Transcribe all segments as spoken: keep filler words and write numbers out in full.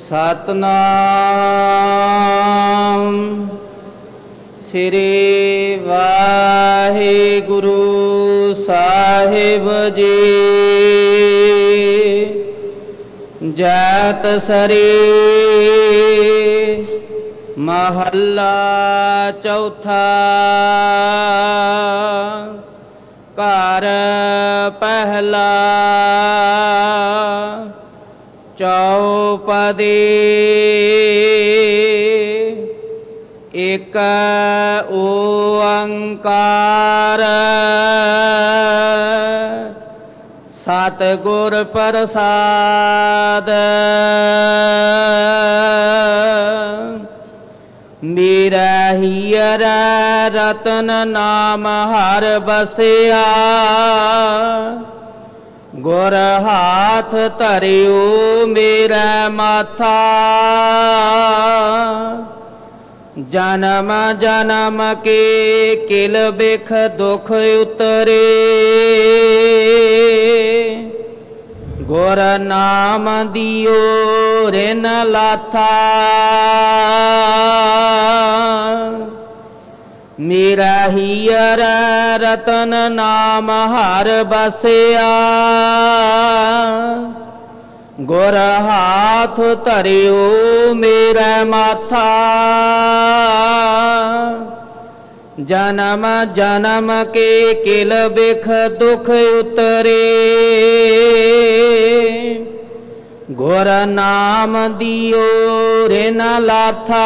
ਸਤਨਾਮ ਸ੍ਰੀ ਵਾਹਿਗੁਰੂ ਸਾਹਿਬ ਜੀ। ਜੈਤ ਸਰੀ ਮਹੱਲਾ ਚੌਥਾ। ਘਰ ਪਹਿਲਾ ਚੌਪਦੀ। ਇਕ ਓੰਕਾਰ ਸਤਿਗੁਰ ਪ੍ਰਸਾਦ। ਮੇਰਾ ਹੀਰ ਰਤਨ ਨਾਮ ਹਰ ਬਸਿਆ। ਗੁਰ ਹਾਥ ਧਰਿਓ ਮੇਰਾ ਮਾਥਾ। ਜਨਮ ਜਨਮ ਕੇ ਕਿਲ ਬਿਖ ਦੁਖ ਉਤਰੇ। ਗੁਰ ਨਾਮ ਦਿਓ ਰਿਨ ਲਾਥਾ। ਮੇਰਾ ਹੀਰ ਰਤਨ ਨਾਮ ਹਰ ਬਸਿਆ। ਗੁਰ ਹਾਥ ਧਰਿਓ ਮੇਰਾ ਮਾਥਾ। ਜਨਮ ਜਨਮ ਕੇ ਕਿਲ ਬਿਖ ਦੁਖ ਉਤਰੇ। ਗੁਰ ਨਾਮ ਦਿਓ ਰਿਨ ਲਾਥਾ।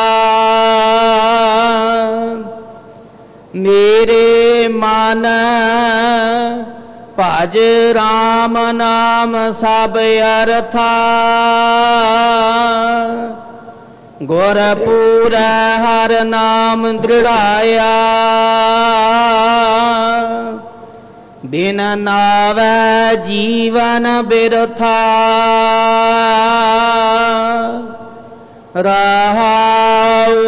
ਮੇਰੇ ਮਨ ਭਜ ਰਾਮ ਨਾਮ ਸਭ ਅਰਥਾ। ਗੁਰ ਪੂਰੈ ਹਰ ਨਾਮ ਦ੍ਰਿੜਾਇਆ। ਬਿਨ ਨਾਵੈ ਜੀਵਨ ਬਿਰਥਾ। ਰਹਾਉ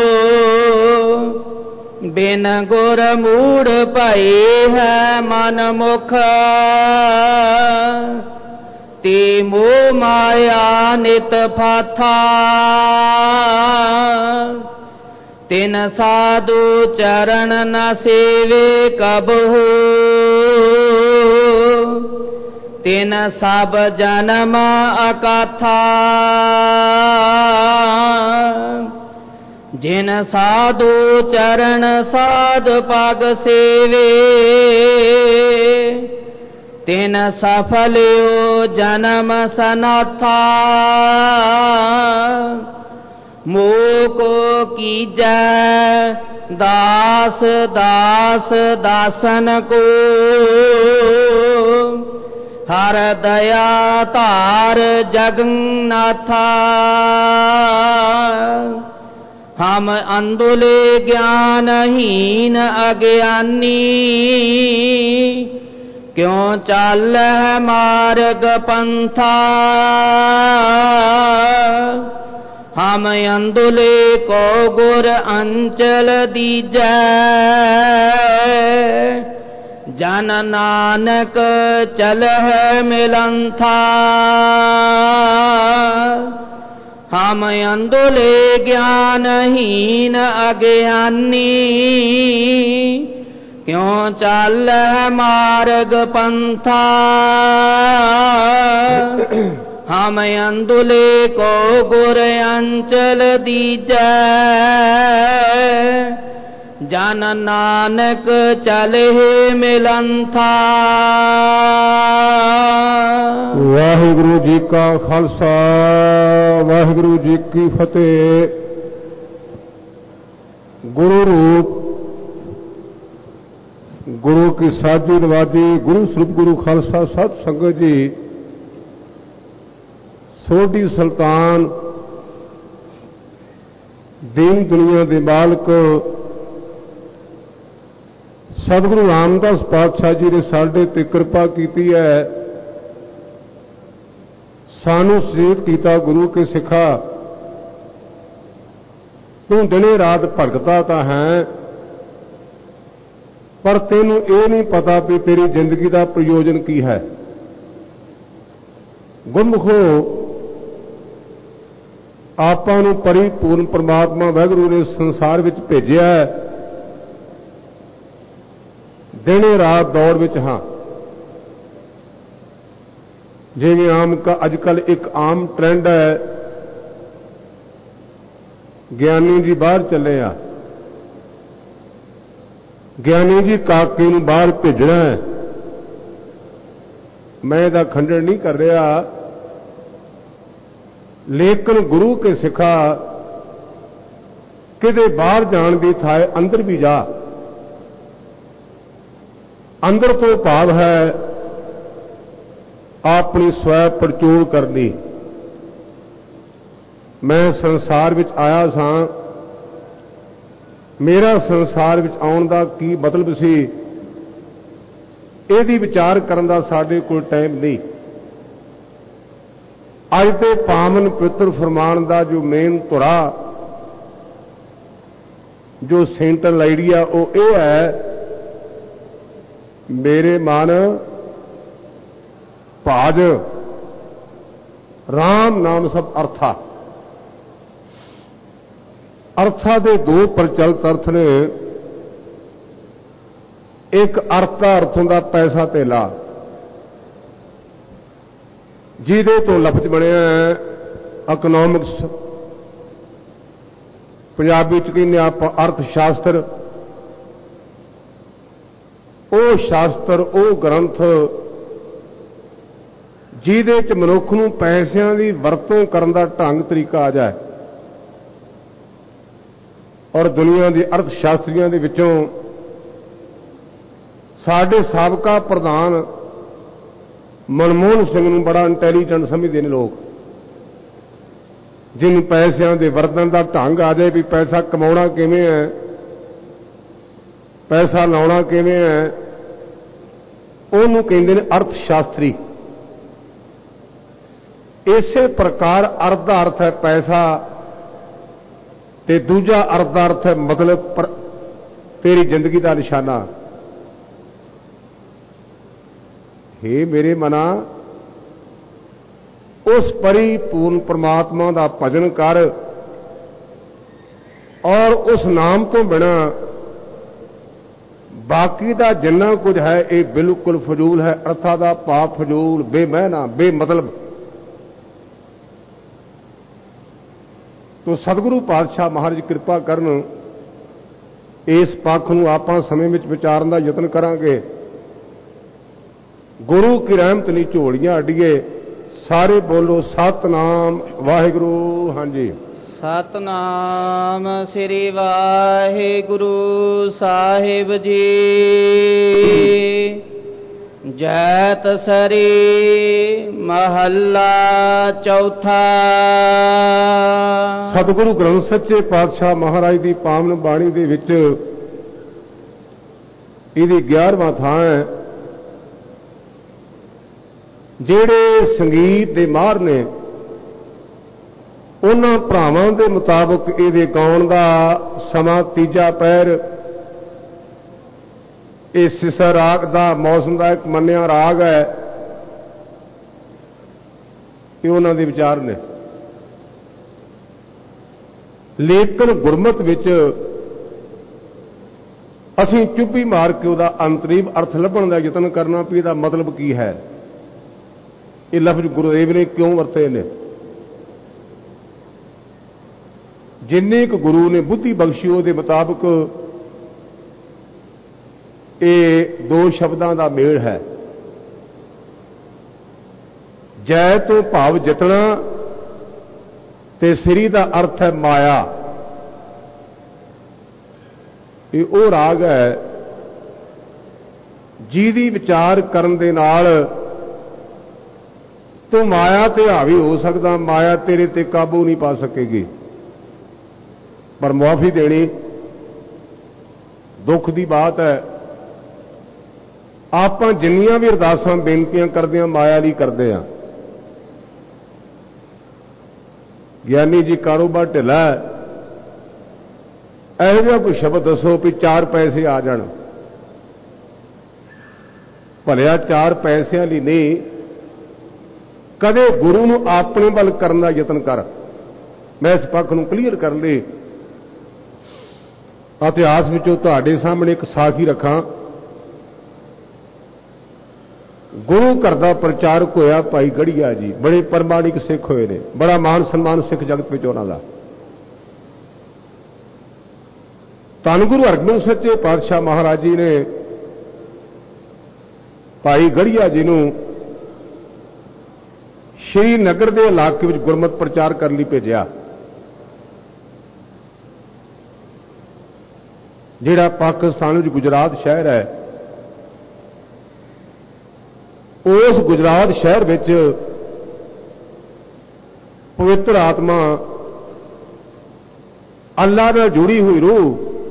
ਬਿਨ ਗੁਰ ਮੂੜ ਭਏ ਹੈ ਮਨ ਮੁਖ। ਤੇ ਮੋਹ ਮਾਇਆ ਨਿਤ ਫਾਥਾ। ਤਿਨ ਸਾਧੂ ਚਰਨ ਨ ਸੇਵੇ ਕਬਹੂ। ਤਿਨ ਸਭ ਜਨਮ ਅਕਾਥਾ। ਜਿਨ ਸਾਧੂ ਚਰਨ ਸਾਧ ਪਗ ਸੇਵੇ। ਤਿਨ ਸਫਲਿਓ ਜਨਮ ਸਨਾਥਾ। ਮੋਹ ਕੋ ਕੀਜੈ ਦਾਸ ਦਾਸ ਦਾਸਨ ਕੋ। ਹਰ ਦਇਆ ਧਾਰ ਜਗन्नाथा। ਹਮ ਅੰਧੁਲੇ ਗਿਆਨਹੀਨ ਅਗਿਆਨੀ। ਕਿਉ ਚਾਲੈ ਮਾਰਗ ਪੰਥਾ। ਹਮ ਅੰਧੁਲੇ ਕੋ ਗੁਰ ਅੰਚਲ ਦੀਜੈ। ਜਨ ਨਾਨਕ ਚਲਹਿ ਮਿਲੰਥਾ। ਹਮ ਅੰਧੁਲੇ ਗਿਆਨਹੀਨ ਅਗਿਆਨੀ। ਕਿਉ ਚਾਲੈ ਮਾਰਗ ਪੰਥਾ। ਹਮ ਅੰਧੁਲੇ ਕੋ ਗੁਰ ਅੰਚਲ ਦੀਜੈ। ਜਨ ਨਾਨਕ ਚਲਹਿ ਮਿਲੰਥਾ। ਵਾਹਿਗੁਰੂ ਜੀ ਕਾ ਖਾਲਸਾ ਵਾਹਿਗੁਰੂ ਜੀ ਕੀ ਫਤਿਹ। ਗੁਰੂ ਰੂਪ ਗੁਰੂ ਕੀ ਸਾਜੀ ਨਵਾਜੀ ਗੁਰੂ ਸਰੂਪ ਗੁਰੂ ਖਾਲਸਾ ਸਤ ਸੰਗਤ ਜੀ। ਸੋਢੀ ਸੁਲਤਾਨ ਦੀਨ ਦੁਨੀਆ ਦੇ ਮਾਲਕ ਸਤਿਗੁਰੂ ਰਾਮਦਾਸ ਪਾਤਸ਼ਾਹ ਜੀ ਨੇ ਸਾਡੇ ਤੇ ਕਿਰਪਾ ਕੀਤੀ ਹੈ। ਸਾਨੂੰ ਸੁਚੇਤ ਕੀਤਾ ਗੁਰੂ ਕੇ ਸਿੱਖਾ। ਤੂੰ ਦਿਨੇ ਰਾਤ ਭਟਕਦਾ ਤਾਂ ਹੈ, ਪਰ ਤੈਨੂੰ ਇਹ ਨਹੀਂ ਪਤਾ ਵੀ ਤੇਰੀ ਜ਼ਿੰਦਗੀ ਦਾ ਪ੍ਰਯੋਜਨ ਕੀ ਹੈ। ਗੁਰਮੁਖੋ ਆਪਾਂ ਨੂੰ ਪਰਿਪੂਰਨ ਪਰਮਾਤਮਾ ਵਾਹਿਗੁਰੂ ਨੇ ਸੰਸਾਰ ਵਿੱਚ ਭੇਜਿਆ ਹੈ। ਦਿਨੇ ਰਾਤ ਦੌੜ ਵਿੱਚ ਹਾਂ। ਜਿਵੇਂ ਆਮ ਅੱਜ ਕੱਲ੍ਹ ਇੱਕ ਆਮ ਟ੍ਰੈਂਡ ਹੈ, ਗਿਆਨੀ ਜੀ ਬਾਹਰ ਚੱਲੇ ਆ, ਗਿਆਨੀ ਜੀ ਕਾਕੇ ਨੂੰ ਬਾਹਰ ਭੇਜਣਾ ਹੈ। ਮੈਂ ਇਹਦਾ ਖੰਡਨ ਨਹੀਂ ਕਰ ਰਿਹਾ, ਲੇਕਿਨ ਗੁਰੂ ਕੇ ਸਿੱਖਾ ਕਿਤੇ ਬਾਹਰ ਜਾਣ ਦੀ ਥਾਂ ਅੰਦਰ ਵੀ ਜਾ। ਅੰਦਰ ਤੋਂ ਭਾਵ ਹੈ ਆਪਣੀ ਸਵੈ ਪਰਚੂਲ ਕਰਨੀ। ਮੈਂ ਸੰਸਾਰ ਵਿੱਚ ਆਇਆ ਸਾਂ, ਮੇਰਾ ਸੰਸਾਰ ਵਿੱਚ ਆਉਣ ਦਾ ਕੀ ਮਤਲਬ ਸੀ, ਇਹਦੀ ਵਿਚਾਰ ਕਰਨ ਦਾ ਸਾਡੇ ਕੋਲ ਟਾਈਮ ਨਹੀਂ। ਅੱਜ ਦੇ ਪਾਵਨ ਪਵਿੱਤਰ ਫਰਮਾਨ ਦਾ ਜੋ ਮੇਨ ਧੁਰਾ, ਜੋ ਸੈਂਟਰਲ ਆਈਡੀਆ, ਉਹ ਇਹ ਹੈ, ਮੇਰੇ ਮਨ ਭਾਜ ਰਾਮ ਨਾਮ ਸਭ ਅਰਥਾ। ਅਰਥਾਂ ਦੇ ਦੋ ਪ੍ਰਚਲਿਤ ਅਰਥ ਨੇ। ਇੱਕ ਅਰਥ ਦਾ ਅਰਥ ਹੁੰਦਾ ਪੈਸਾ ਧੇਲਾ, ਜਿਹਦੇ ਤੋਂ ਲਫ਼ਜ਼ ਬਣਿਆ ਇਕਨੋਮਿਕਸ, ਪੰਜਾਬੀ ਚ ਕਹਿੰਦੇ ਆਪਾਂ ਅਰਥ ਸ਼ਾਸਤਰ। ਉਹ ਸ਼ਾਸਤਰ, ਉਹ ਗ੍ਰੰਥ ਜਿਹਦੇ ਚ ਮਨੁੱਖ ਨੂੰ ਪੈਸਿਆਂ ਦੀ ਵਰਤੋਂ ਕਰਨ ਦਾ ਢੰਗ ਤਰੀਕਾ ਆ ਜਾਏ। ਔਰ ਦੁਨੀਆ ਦੇ ਅਰਥ ਸ਼ਾਸਤਰੀਆਂ ਦੇ ਵਿੱਚੋਂ ਸਾਡੇ ਸਾਬਕਾ ਪ੍ਰਧਾਨ ਮਨਮੋਹਨ ਸਿੰਘ ਨੂੰ ਬੜਾ ਇੰਟੈਲੀਜੈਂਟ ਸਮਝਦੇ ਨੇ ਲੋਕ, ਜਿਹਨੂੰ ਪੈਸਿਆਂ ਦੇ ਵਰਤਣ ਦਾ ਢੰਗ ਆ ਜਾਏ ਵੀ ਪੈਸਾ ਕਮਾਉਣਾ ਕਿਵੇਂ ਹੈ, ਪੈਸਾ ਲਾਉਣਾ ਕਿਵੇਂ ਹੈ, ਉਹਨੂੰ ਕਹਿੰਦੇ ਨੇ ਅਰਥ ਸ਼ਾਸਤਰੀ। ਇਸੇ ਪ੍ਰਕਾਰ ਅਰਥ ਦਾ ਅਰਥ ਹੈ ਪੈਸਾ, ਤੇ ਦੂਜਾ ਅਰਥ ਦਾ ਅਰਥ ਹੈ ਮਤਲਬ ਪਰ ਤੇਰੀ ਜ਼ਿੰਦਗੀ ਦਾ ਨਿਸ਼ਾਨਾ। ਹੇ ਮੇਰੇ ਮਨਾ, ਉਸ ਪਰਿਪੂਰਨ ਪਰਮਾਤਮਾ ਦਾ ਭਜਨ ਕਰ, ਔਰ ਉਸ ਨਾਮ ਤੋਂ ਬਿਨਾ ਬਾਕੀ ਦਾ ਜਿੰਨਾ ਕੁਝ ਹੈ ਇਹ ਬਿਲਕੁਲ ਫਜ਼ੂਲ ਹੈ। ਅਰਥਾਂ ਦਾ ਭਾਵ ਫਜ਼ੂਲ, ਬੇਮੈਨਾ, ਬੇਮਤਲਬ। ਤੋ ਸਤਿਗੁਰੂ ਪਾਤਸ਼ਾਹ ਮਹਾਰਾਜ ਕਿਰਪਾ ਕਰਨ, ਇਸ ਪੱਖ ਨੂੰ ਆਪਾਂ ਸਮੇਂ ਵਿੱਚ ਵਿਚਾਰਨ ਦਾ ਯਤਨ ਕਰਾਂਗੇ। ਗੁਰੂ ਕੀ ਰਹਿਮਤ ਨਹੀਂ ਝੋਲੀਆਂ ਅੱਡੀਏ। ਸਾਰੇ ਬੋਲੋ ਸਤਨਾਮ ਵਾਹਿਗੁਰੂ। ਹਾਂਜੀ, ਸਤਨਾਮ ਸ੍ਰੀ ਵਾਹਿਗੁਰੂ ਸਾਹਿਬ ਜੀ। ਜੈਤ ਸਰੀ ਮਹੱਲਾ ਚੌਥਾ। ਸਤਿਗੁਰੂ ਗ੍ਰੰਥ ਸੱਚੇ ਪਾਤਸ਼ਾਹ ਮਹਾਰਾਜ ਦੀ ਪਾਵਨ ਬਾਣੀ ਦੇ ਵਿੱਚ ਇਹਦੀ ਗਿਆਰਵਾਂ ਥਾਂ ਹੈ। ਜਿਹੜੇ ਸੰਗੀਤ ਦੇ ਮਾਹਰ ਨੇ, ਉਹਨਾਂ ਭਰਾਵਾਂ ਦੇ ਮੁਤਾਬਕ ਇਹਦੇ ਗਾਉਣ ਦਾ ਸਮਾਂ ਤੀਜਾ ਪਹਿਰ। ਇਹ ਸਿਸਾ ਰਾਗ ਦਾ ਮੌਸਮ ਦਾ ਇੱਕ ਮੰਨਿਆ ਰਾਗ ਹੈ। ਇਹ ਉਹਨਾਂ ਦੇ ਵਿਚਾਰ ਨੇ। ਲੇਕਿਨ ਗੁਰਮਤਿ ਵਿੱਚ ਅਸੀਂ ਚੁੱਪੀ ਮਾਰ ਕੇ ਉਹਦਾ ਅੰਤਰੀਵ ਅਰਥ ਲੱਭਣ ਦਾ ਯਤਨ ਕਰਨਾ ਵੀ ਇਹਦਾ ਮਤਲਬ ਕੀ ਹੈ, ਇਹ ਲਫ਼ਜ਼ ਗੁਰਦੇਵ ਨੇ ਕਿਉਂ ਵਰਤੇ ਨੇ। ਜਿੰਨੇ ਕੁ ਗੁਰੂ ਨੇ ਬੁੱਧੀ ਬਖਸ਼ੀ ਉਹਦੇ ਮੁਤਾਬਕ ਇਹ ਦੋ ਸ਼ਬਦਾਂ ਦਾ ਮੇਲ ਹੈ। ਜੈ ਤੋਂ ਭਾਵ ਜਿਤਨਾ, ਤੇ ਸ੍ਰੀ ਦਾ ਅਰਥ ਹੈ ਮਾਇਆ। ਇਹ ਉਹ ਰਾਗ ਹੈ ਜਿਹਦੀ ਵਿਚਾਰ ਕਰਨ ਦੇ ਨਾਲ ਤੂੰ ਮਾਇਆ ਤੇ ਹਾਵੀ ਹੋ ਸਕਦਾ, ਮਾਇਆ ਤੇਰੇ ਤੇ ਕਾਬੂ ਨਹੀਂ ਪਾ ਸਕੇਗੀ। ਪਰ ਮੁਆਫੀ ਦੇਣੀ ਦੁੱਖ ਦੀ ਬਾਤ ਹੈ। ਆਪਾਂ ਜਿੰਨੀਆਂ ਵੀ ਅਰਦਾਸਾਂ ਬੇਨਤੀਆਂ ਕਰਦੇ ਹਾਂ ਮਾਇਆ ਲਈ ਕਰਦੇ ਹਾਂ। ਗਿਆਨੀ ਜੀ ਕਾਰੋਬਾਰ ਢਿੱਲਾ ਹੈ, ਇਹੋ ਜਿਹਾ ਕੋਈ ਸ਼ਬਦ ਦੱਸੋ ਵੀ ਚਾਰ ਪੈਸੇ ਆ ਜਾਣ। ਭਲਿਆ ਚਾਰ ਪੈਸਿਆਂ ਲਈ ਨਹੀਂ, ਕਦੇ ਗੁਰੂ ਨੂੰ ਆਪਣੇ ਵੱਲ ਕਰਨ ਦਾ ਯਤਨ ਕਰ। मैं इस पक्ष नूं क्लीयर करन लई इतिहास विचों तुहाडे सामने एक साखी रखां। गुरु घर का प्रचारक होया भाई गढ़िया जी, बड़े प्रमाणिक सिख होए ने, बड़ा मान सम्मान सिख जगत विच उन्हां दा। धन गुरु हरगोबिंद सच्चे पातशाह महाराज जी ने भाई गढ़िया जी नूं श्रीनगर के इलाके में गुरमत प्रचार करने लई भेजिया, जिहड़ा पाकिस्तान में गुजरात शहर है। उस गुजरात शहर विच पवित्र आत्मा अल्लाह नाल जुड़ी हुई रूह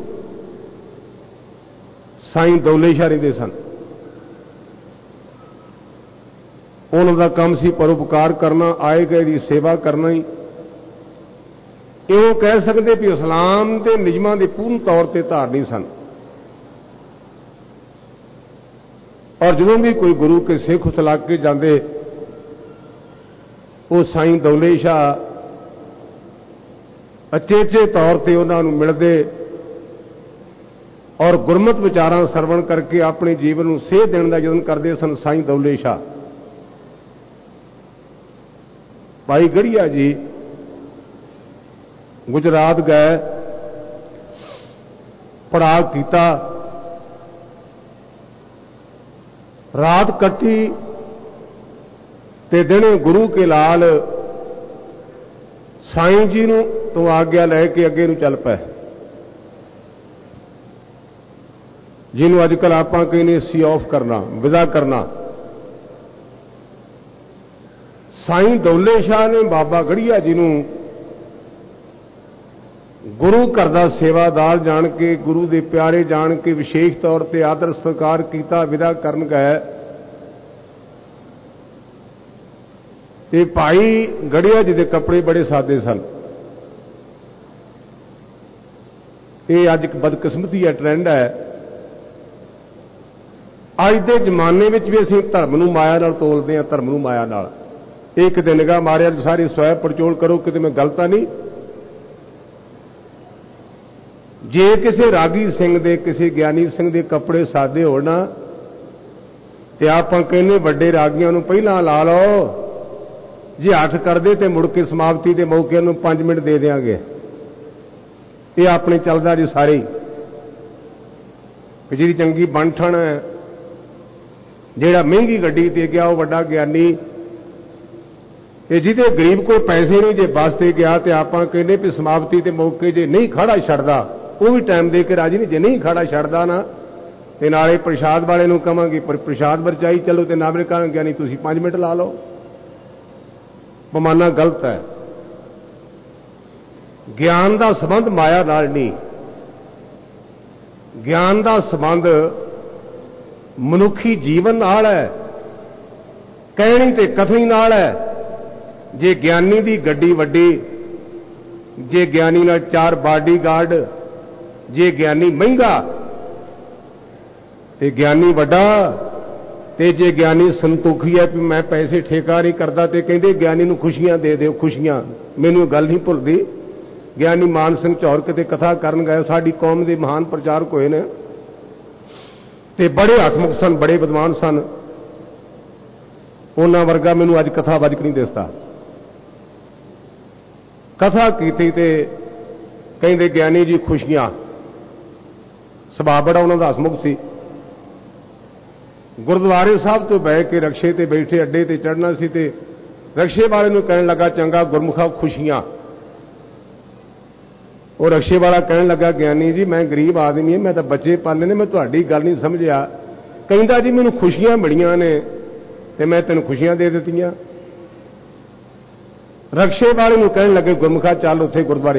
साईं दौले शाह रहिंदे सन। उन्हां दा काम सी परोपकार करना, आए गए की सेवा करना ही। इहो कह सकते भी इस्लाम के नियमां दे पूर्ण तौर पर धारनी सन। और जदों भी कोई गुरु के सिख उस इलाके जाते, वो साईं दौले शाह अचेचे तौर पर उन्होंने मिलते और गुरमत विचारां सरवण करके अपने जीवन को सेध देने का यतन करते सन। साईं दौले शाह भाई गढ़िया जी गुजरात गए, पड़ाव किया, रात कटी ते दिन गुरु के लाल साईं जी नूं तो आग्या लैके अगे नूं चल पे, जिन्हों अजकल आप कहने सी ऑफ करना, विदा करना। साईं दौले शाह ने बाबा गढ़िया जी नूं गुरु घर का सेवादार जान के, गुरु के प्यारे जान के विशेष तौर पर आदर सत्कार किया, विदा करन गए। ते भाई गढ़िया जी के कपड़े बड़े सादे सन। ये अज बदकिस्मती है, ट्रेंड है। अज के जमाने में भी असीं धर्म नूं माया नाल तोलते हैं, धर्म नूं माया नाल। एक दिन निगाह मारिया सारी स्वै पड़चोल करो कि मैं गलत नहीं। जे किसी रागी सिंह दे, किसी ज्ञानी सिंह दे कपड़े सादे होना ते आपां कहने वड्डे रागियां नूं पहलां ला लो, जे हथ करदे ते मुड़ के समाप्ति के मौके नूं पांच मिनट दे देंगे। ये अपने चलदा जी सारे जी चंगी बन ठण है, जिहड़ा महंगी गड्डी ते गया वो वड्डा ज्ञानी, ते जिहदे गरीब को पैसे नहीं जे बस ते गया ते आपां कहने भी समाप्ति के मौके जे नहीं खड़ा छड्डदा वो भी टाइम दे के राजी नहीं, जे नहीं खड़ा छड्डदा ना ते नाले प्रसाद वाले नूं कहांगे पर प्रसाद वरचाई चलो, ते नाले कहांगे नहीं तुसीं पांच मिनट ला लो। पमाना गलत है। ज्ञान का संबंध माया नाल नहीं, ज्ञान का संबंध मनुखी जीवन नाल है, कहनी ते कथनी नाल है। जे ज्ञानी दी गड्डी वड्डी, जे ज्ञानी नाल चार बाडी गार्ड, जे ज्ञानी महंगा ते ज्ञानी वड्डा, ते जे ज्ञानी संतोखी है भी मैं पैसे ठेका नहीं करता, ते कहते ज्ञानी नूं खुशियां दे दो, खुशियां। मैनूं गल नहीं भुलदी, ज्ञानी मान सिंह चौर किते कथा करन गए, साडी कौम के महान प्रचारक होए ने, ते बड़े हसमुख सन, बड़े विद्वान सन। उन्हां वर्गा मैनूं अज कथा वजक नहीं दिसदा। कथा कीती ते कहते ज्ञानी जी खुशियां, सुभाअ बड़ा उन्हां दा हसमुख सी। गुरुद्वारे साहब तो बह के रक्शे ते बैठे अड्डे ते चढ़ना सी, ते रक्शे वाले नूं कहण लगा चंगा गुरमुखा खुशियां। वो रक्शे वाला कहण लगा ज्ञानी जी मैं गरीब आदमी है, मैं तो बच्चे पाले ने, मैं तुहाडी गल नहीं समझिया। कहंदा जी मैनूं खुशियां मिलियां ने ते मैं तैनूं खुशियां दे दित्तियां। रक्शे वाले नूं कहण लगे गुरमुखा चल उत्थे गुरुद्वारे।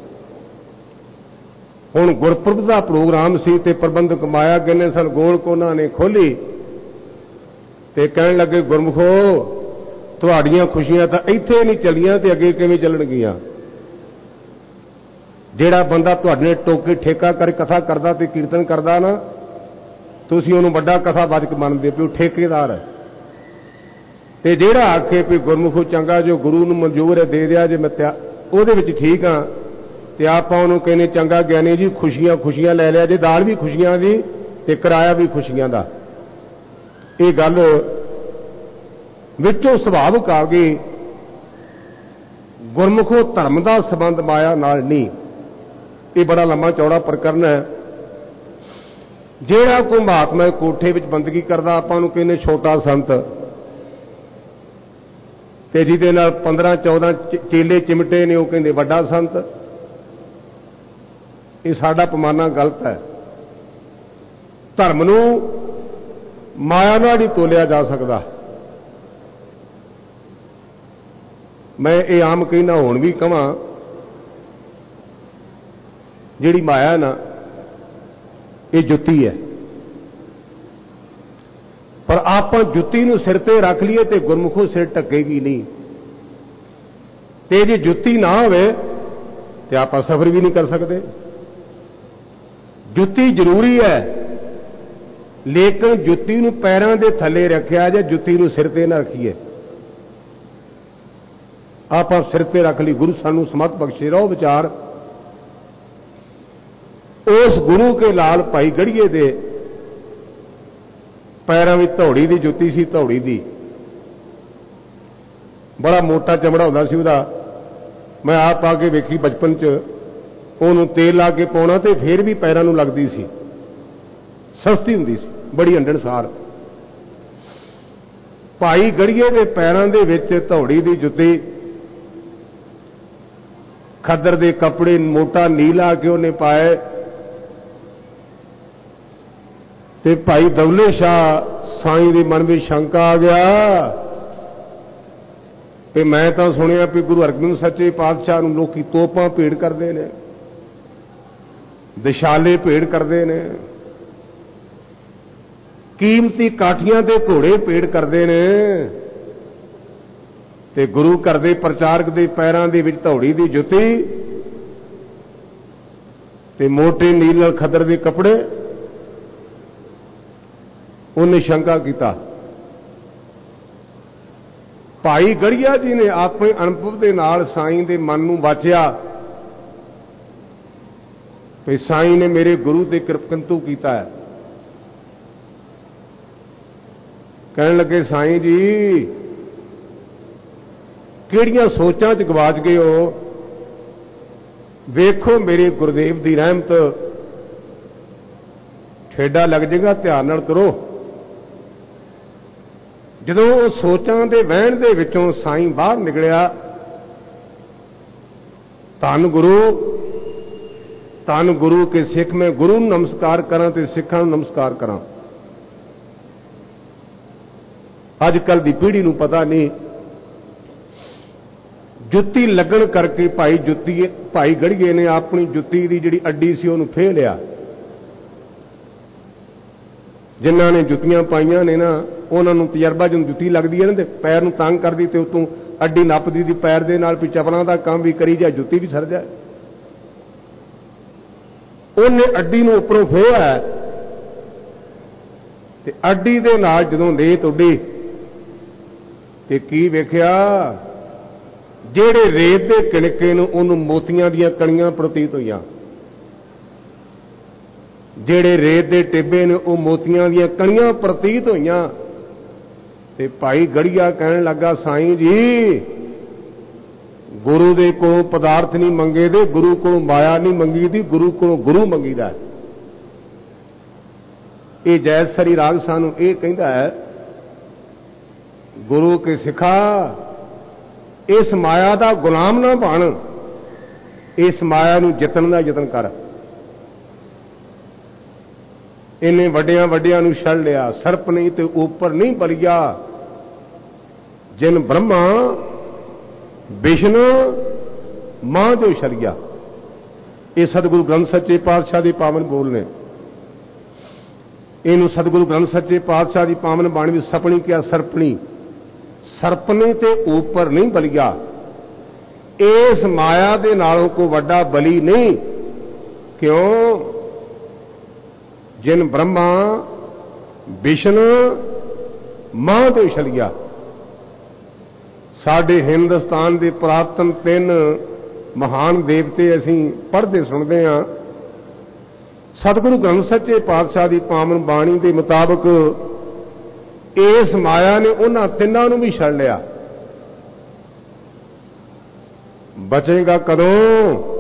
हुण गुरपुरब दा प्रोग्राम सी ते प्रबंधक माया कहने सन गोलक उन्हां ने खोली ते कहण लगे गुरमुखो तुहाड़ियां खुशियां तां इत्थे नहीं चलियां ते अगे किवें चलणगीਆਂ। जिहड़ा बंदा तुहाडे टोके ठेका कर कथा करदा ते कीर्तन करदा ना, तुसीं उहनूं वड्डा कथा वाचक मनदे पिओ, ठेकेदार है। ते जिहड़ा आखे भी गुरमुखो चंगा जो गुरु नूं मंजूर है दे दिया, जे मैं ਉਹਦੇ ਵਿੱਚ ਠੀਕ ਆ ਤੇ ਆਪਾਂ ਉਹਨੂੰ ਕਹਿੰਦੇ ਚੰਗਾ ਗਿਆਨੀ ਜੀ ਖੁਸ਼ੀਆਂ ਖੁਸ਼ੀਆਂ ਲੈ ਲਿਆ ਜੇ, ਦਾਲ ਵੀ ਖੁਸ਼ੀਆਂ ਦੀ ਤੇ ਕਿਰਾਇਆ ਵੀ ਖੁਸ਼ੀਆਂ ਦਾ। ਇਹ ਗੱਲ ਵਿੱਚੋਂ ਸੁਭਾਵਿਕ ਆ ਗਈ। ਗੁਰਮੁਖੋ ਧਰਮ ਦਾ ਸੰਬੰਧ ਮਾਇਆ ਨਾਲ ਨਹੀਂ। ਇਹ ਬੜਾ ਲੰਮਾ ਚੌੜਾ ਪ੍ਰਕਰਨ ਹੈ। ਜਿਹੜਾ ਕੋਈ ਮਹਾਤਮਾ ਕੋਠੇ ਵਿੱਚ ਬੰਦਗੀ ਕਰਦਾ ਆਪਾਂ ਉਹਨੂੰ ਕਹਿੰਦੇ ਛੋਟਾ ਸੰਤ, ਤੇ ਜਿਹਦੇ ਨਾਲ ਪੰਦਰਾਂ ਚੌਦਾਂ ਚੇਲੇ ਚਿਮਟੇ ਨੇ ਉਹ ਕਹਿੰਦੇ ਵੱਡਾ ਸੰਤ। ਇਹ ਸਾਡਾ ਪਮਾਨਾ ਗਲਤ ਹੈ। ਧਰਮ ਨੂੰ ਮਾਇਆ ਨਾਲ ਨਹੀਂ ਤੋਲਿਆ ਜਾ ਸਕਦਾ। ਮੈਂ ਇਹ ਆਮ ਕਹਿੰਦਾ ਹੁਣ ਵੀ ਕਹਾਂ, ਜਿਹੜੀ ਮਾਇਆ ਨਾ ਇਹ ਜੁੱਤੀ ਹੈ, ਪਰ ਆਪਾਂ ਜੁੱਤੀ ਨੂੰ ਸਿਰ ਤੇ ਰੱਖ ਲਈਏ ਤੇ ਗੁਰਮੁਖੋਂ ਸਿਰ ਢੱਕੇਗੀ ਨਹੀਂ। ਤੇ ਜੇ ਜੁੱਤੀ ਨਾ ਹੋਵੇ ਤੇ ਆਪਾਂ ਸਫ਼ਰ ਵੀ ਨਹੀਂ ਕਰ ਸਕਦੇ। ਜੁੱਤੀ ਜ਼ਰੂਰੀ ਹੈ, ਲੇਕਿਨ ਜੁੱਤੀ ਨੂੰ ਪੈਰਾਂ ਦੇ ਥੱਲੇ ਰੱਖਿਆ ਜੇ, ਜੁੱਤੀ ਨੂੰ ਸਿਰ ਤੇ ਨਾ ਰੱਖੀਏ। ਆਪਾਂ ਸਿਰ ਤੇ ਰੱਖ ਲਈ। ਗੁਰੂ ਸਾਨੂੰ ਸਮਤ ਬਖਸ਼ੇ ਰਹੋ ਵਿਚਾਰ। ਉਸ ਗੁਰੂ ਕੇ ਲਾਲ ਭਾਈ ਗੜੀਏ ਦੇ ਪੈਰਾਂ ਵਿੱਚ ਧੌੜੀ ਦੀ ਜੁੱਤੀ ਸੀ, ਧੌੜੀ ਦੀ ਬੜਾ ਮੋਟਾ ਚਮੜਾ ਹੁੰਦਾ ਸੀ ਉਹਦਾ। ਮੈਂ ਆਪ ਆ ਕੇ ਵੇਖੀ ਬਚਪਨ 'ਚ, ਉਹਨੂੰ ਤੇਲ ਲਾ ਕੇ ਪਾਉਣਾ ਤੇ ਫੇਰ ਵੀ ਪੈਰਾਂ ਨੂੰ ਲੱਗਦੀ ਸੀ। ਸਸਤੀ ਹੁੰਦੀ ਸੀ, ਬੜੀ ਹੰਡਣਸਾਰ। ਭਾਈ ਗੜੀਏ ਦੇ ਪੈਰਾਂ ਦੇ ਵਿੱਚ ਧੌੜੀ ਦੀ ਜੁੱਤੀ, ਖੱਦਰ ਦੇ ਕੱਪੜੇ ਮੋਟਾ ਨੀਲਾ ਕੇ ਉਹਨੇ ਪਾਏ। ਤੇ ਭਾਈ ਦੌਲੇ ਸ਼ਾਹ ਸਾਈਂ ਦੇ ਮਨ ਵਿੱਚ ਸ਼ੰਕਾ ਆ ਗਿਆ ਕਿ ਮੈਂ ਤਾਂ ਸੁਣਿਆ ਵੀ ਗੁਰੂ ਹਰਗੋਬਿੰਦ ਸੱਚੇ ਪਾਤਸ਼ਾਹ ਨੂੰ ਲੋਕੀ ਤੋਪਾਂ ਭੇਟ ਕਰਦੇ ਨੇ, ਦਿਸ਼ਾਲੇ ਭੇਟ ਕਰਦੇ ਨੇ, ਕੀਮਤੀ ਕਾਠੀਆਂ ਤੇ ਘੋੜੇ ਭੇਟ ਕਰਦੇ ਨੇ, ਤੇ ਗੁਰੂ ਘਰ ਦੇ ਪ੍ਰਚਾਰਕ ਦੇ ਪੈਰਾਂ ਦੇ ਵਿੱਚ ਧੌੜੀ ਦੀ ਜੁੱਤੀ ਤੇ ਮੋਟੇ ਨੀਲ ਖੱਦਰ ਦੇ ਕੱਪੜੇ। ਉਹਨੇ ਸ਼ੰਕਾ ਕੀਤਾ। ਭਾਈ ਗੜੀਆ ਜੀ ਨੇ ਆਪਣੇ ਅਨੁਭਵ ਦੇ ਨਾਲ ਸਾਈਂ ਦੇ ਮਨ ਨੂੰ ਵਾਚਿਆ ਤੇ ਸਾਈਂ ਨੇ ਮੇਰੇ ਗੁਰੂ ਤੇ ਕਿਰਪਕੰਤੂ ਕੀਤਾ ਹੈ। ਕਹਿਣ ਲੱਗੇ ਸਾਈਂ ਜੀ ਕਿਹੜੀਆਂ ਸੋਚਾਂ 'ਚ ਗਵਾਚ ਗਏ ਹੋ। ਵੇਖੋ ਮੇਰੇ ਗੁਰਦੇਵ ਦੀ ਰਹਿਮਤ, ਠੇਡਾ ਲੱਗ ਜਾਏਗਾ, ਧਿਆਨ ਨਾਲ ਤੁਰੋ। ਜਦੋਂ ਉਹ ਸੋਚਾਂ ਦੇ ਵਹਿਣ ਦੇ ਵਿੱਚੋਂ ਸਾਈਂ ਬਾਹਰ ਨਿਕਲਿਆ, ਧੰਨ ਗੁਰੂ ਧੰਨ ਗੁਰੂ ਕੇ ਸਿੱਖ ਮੈਂ ਗੁਰੂ ਨੂੰ ਨਮਸਕਾਰ ਕਰਾਂ ਤੇ ਸਿੱਖਾਂ ਨੂੰ ਨਮਸਕਾਰ ਕਰਾਂ। ਅੱਜ ਕੱਲ ਦੀ ਪੀੜ੍ਹੀ ਨੂੰ ਪਤਾ ਨਹੀਂ, ਜੁੱਤੀ ਲੱਗਣ ਕਰਕੇ ਭਾਈ ਜੁੱਤੀ ਭਾਈ ਗੜੀਏ ਨੇ ਆਪਣੀ ਜੁੱਤੀ ਦੀ ਜਿਹੜੀ ਅੱਡੀ ਸੀ ਉਹਨੂੰ ਫੇਹ ਲਿਆ। ਜਿਨ੍ਹਾਂ ਨੇ ਜੁੱਤੀਆਂ ਪਾਈਆਂ ਨੇ ਨਾ ਉਹਨਾਂ ਨੂੰ ਤਜਰਬਾ, ਜਦੋਂ ਜੁੱਤੀ ਲੱਗਦੀ ਹੈ ਨਾ ਤੇ ਪੈਰ ਨੂੰ ਤੰਗ ਕਰਦੀ ਤੇ ਉਤੋਂ ਅੱਡੀ ਨੱਪਦੀ ਦੀ ਪੈਰ ਦੇ ਨਾਲ, ਵੀ ਚਪਲਾਂ ਦਾ ਕੰਮ ਵੀ ਕਰੀ ਜਾ, ਜੁੱਤੀ ਵੀ ਸਰ ਜਾਏ। ਉਹਨੇ ਅੱਡੀ ਨੂੰ ਉੱਪਰੋਂ ਫੇਹਿਆ ਤੇ ਅੱਡੀ ਦੇ ਨਾਲ ਜਦੋਂ ਰੇਤ ਉੱਡੀ ਤੇ ਕੀ ਵੇਖਿਆ, ਜਿਹੜੇ ਰੇਤ ਦੇ ਕਿਣਕੇ ਨੂੰ ਉਹਨੂੰ ਮੋਤੀਆਂ ਦੀਆਂ ਕਣੀਆਂ ਪ੍ਰਤੀਤ ਹੋਈਆਂ। ਜਿਹੜੇ ਰੇਤ ਦੇ ਟਿੱਬੇ ਨੇ ਉਹ ਮੋਤੀਆਂ ਦੀਆਂ ਕਣੀਆਂ ਪ੍ਰਤੀਤ ਹੋਈਆਂ। ਤੇ ਭਾਈ ਗੜੀਆ ਕਹਿਣ ਲੱਗਾ ਸਾਈਂ ਜੀ ਗੁਰੂ ਦੇ ਕੋਲੋਂ ਪਦਾਰਥ ਨਹੀਂ ਮੰਗੇ ਦੇ, ਗੁਰੂ ਕੋਲੋਂ ਮਾਇਆ ਨਹੀਂ ਮੰਗੀ ਦੀ, ਗੁਰੂ ਕੋਲੋਂ ਗੁਰੂ ਮੰਗੀਦਾ। ਇਹ ਜੈਸਰੀ ਰਾਗ ਸਾਨੂੰ ਇਹ ਕਹਿੰਦਾ ਹੈ, ਗੁਰੂ ਕੇ ਸਿੱਖਾ ਇਸ ਮਾਇਆ ਦਾ ਗੁਲਾਮ ਨਾ ਬਣ, ਇਸ ਮਾਇਆ ਨੂੰ ਜਿੱਤਣ ਦਾ ਯਤਨ ਕਰ। ਇਹਨੇ ਵੱਡਿਆਂ ਵੱਡਿਆਂ ਨੂੰ ਛੱਡ ਲਿਆ। ਸਰਪ ਨਹੀਂ ਤੇ ਉੱਪਰ ਨਹੀਂ ਬਲਿਆ, ਜਿਨ ਬ੍ਰਹਮਾ ਵਿਸ਼ਨੂੰ ਮਾਂ ਜੋ ਸ਼ਰੀਆ। ਇਹ ਸਤਿਗੁਰੂ ਗ੍ਰੰਥ ਸੱਚੇ ਪਾਤਸ਼ਾਹ ਦੀ ਪਾਵਨ ਬੋਲ ਨੇ। ਇਹਨੂੰ ਸਤਿਗੁਰੂ ਗ੍ਰੰਥ ਸੱਚੇ ਪਾਤਸ਼ਾਹ ਦੀ ਪਾਵਨ ਬਾਣੀ ਵਿੱਚ ਸਪਣੀ ਕਿਹਾ, ਸਰਪਣੀ। ਸਰਪਣੀ ਤੇ ਉੱਪਰ ਨਹੀਂ ਬਲਿਆ। ਇਸ ਮਾਇਆ ਦੇ ਨਾਲੋਂ ਕੋਈ ਵੱਡਾ ਬਲੀ ਨਹੀਂ। ਕਿਉਂ? ਜਿਨ ਬ੍ਰਹਮਾ ਵਿਸ਼ਨੂੰ ਮਾਂ ਤੋਂ ਛਲਿਆ। ਸਾਡੇ ਹਿੰਦੁਸਤਾਨ ਦੇ ਪ੍ਰਾਤਨ ਤਿੰਨ महान देवते असीं पढ़ते सुनते हाँ। सतगुरु ग्रंथ सच्चे पातशाह की पावन बाणी के मुताबक इस माया ने उन्हां तिन्हां नूं भी छड़ लिया। बचेगा कदों?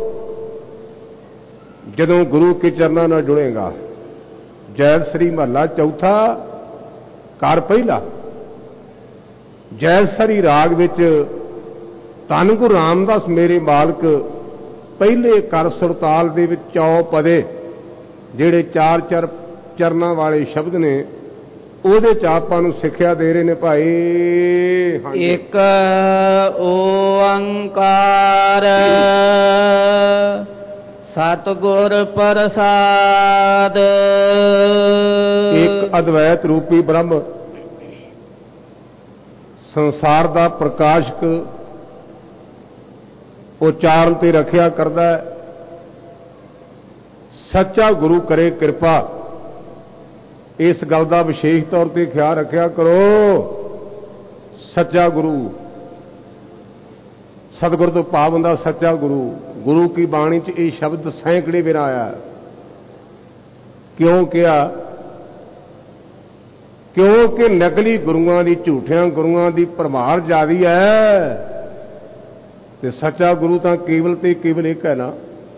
जदों गुरु के चरणों नाल जुड़ेगा। जैत श्री महला चौथा कार पहला। जैत सरी राग विच धन गुरु रामदास मेरे मालक पहले कर सुरताल दे विच चौ पदे ਜਿਹੜੇ चार चार चरणों वाले शब्द ने ਉਹਦੇ ਚ ਆਪਾਂ ਨੂੰ ਸਿੱਖਿਆ ਦੇ ਰਹੇ ਨੇ ਭਾਈ। ਇੱਕ ਓੰਕਾਰ ਸਤਿਗੁਰ ਪ੍ਰਸਾਦ। ਇੱਕ ਅਦਵੈਤ ਰੂਪੀ ਬ੍ਰਹਮ ਸੰਸਾਰ ਦਾ ਪ੍ਰਕਾਸ਼ਕ ਉਚਾਰਨ ਤੇ ਰੱਖਿਆ ਕਰਦਾ ਹੈ। ਸੱਚਾ ਗੁਰੂ ਕਰੇ ਕਿਰਪਾ। इस गल का विशेष तौर पर ख्याल रखा करो। सच्चा गुरु सतगुर तो भाव हुंदा सच्चा गुरु। गुरु की बाणी च यह शब्द सैकड़े बार आया। क्यों किया? क्योंकि नकली गुरुआं दी झूठियां गुरुआं दी भरमार जादी है ते सच्चा गुरु तो केवल ते केवल एक है ना।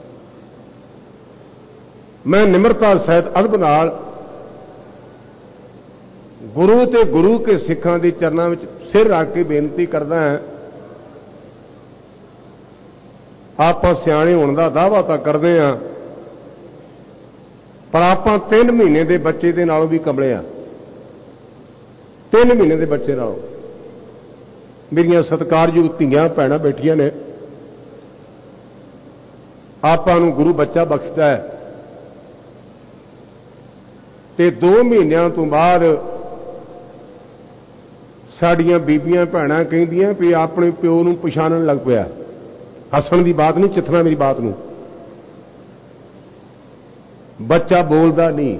मैं निमरता सहित अदब नाल गुरु ते गुरु के सिखां दे चरणों में सिर रख के बेनती करदा है। आपां सियाणे होण दा दावा तां करदे हां, पर आपां तीन महीने दे बच्चे दे नालों भी कमले आ। तीन महीने दे बच्चे नालों। मेरियां सत्कारयोग धीआं भैणां बैठियां ने। आपां नूं गुरु बच्चा बख्शदा है ते दो महीनों तो बाद साड़ियां बीबियां भैणां कहिंदियां भी अपने प्यो नूं पछाणन लग पिया। हसन की बात नहीं, चिथना मेरी बात नूं। बच्चा बोलदा नहीं।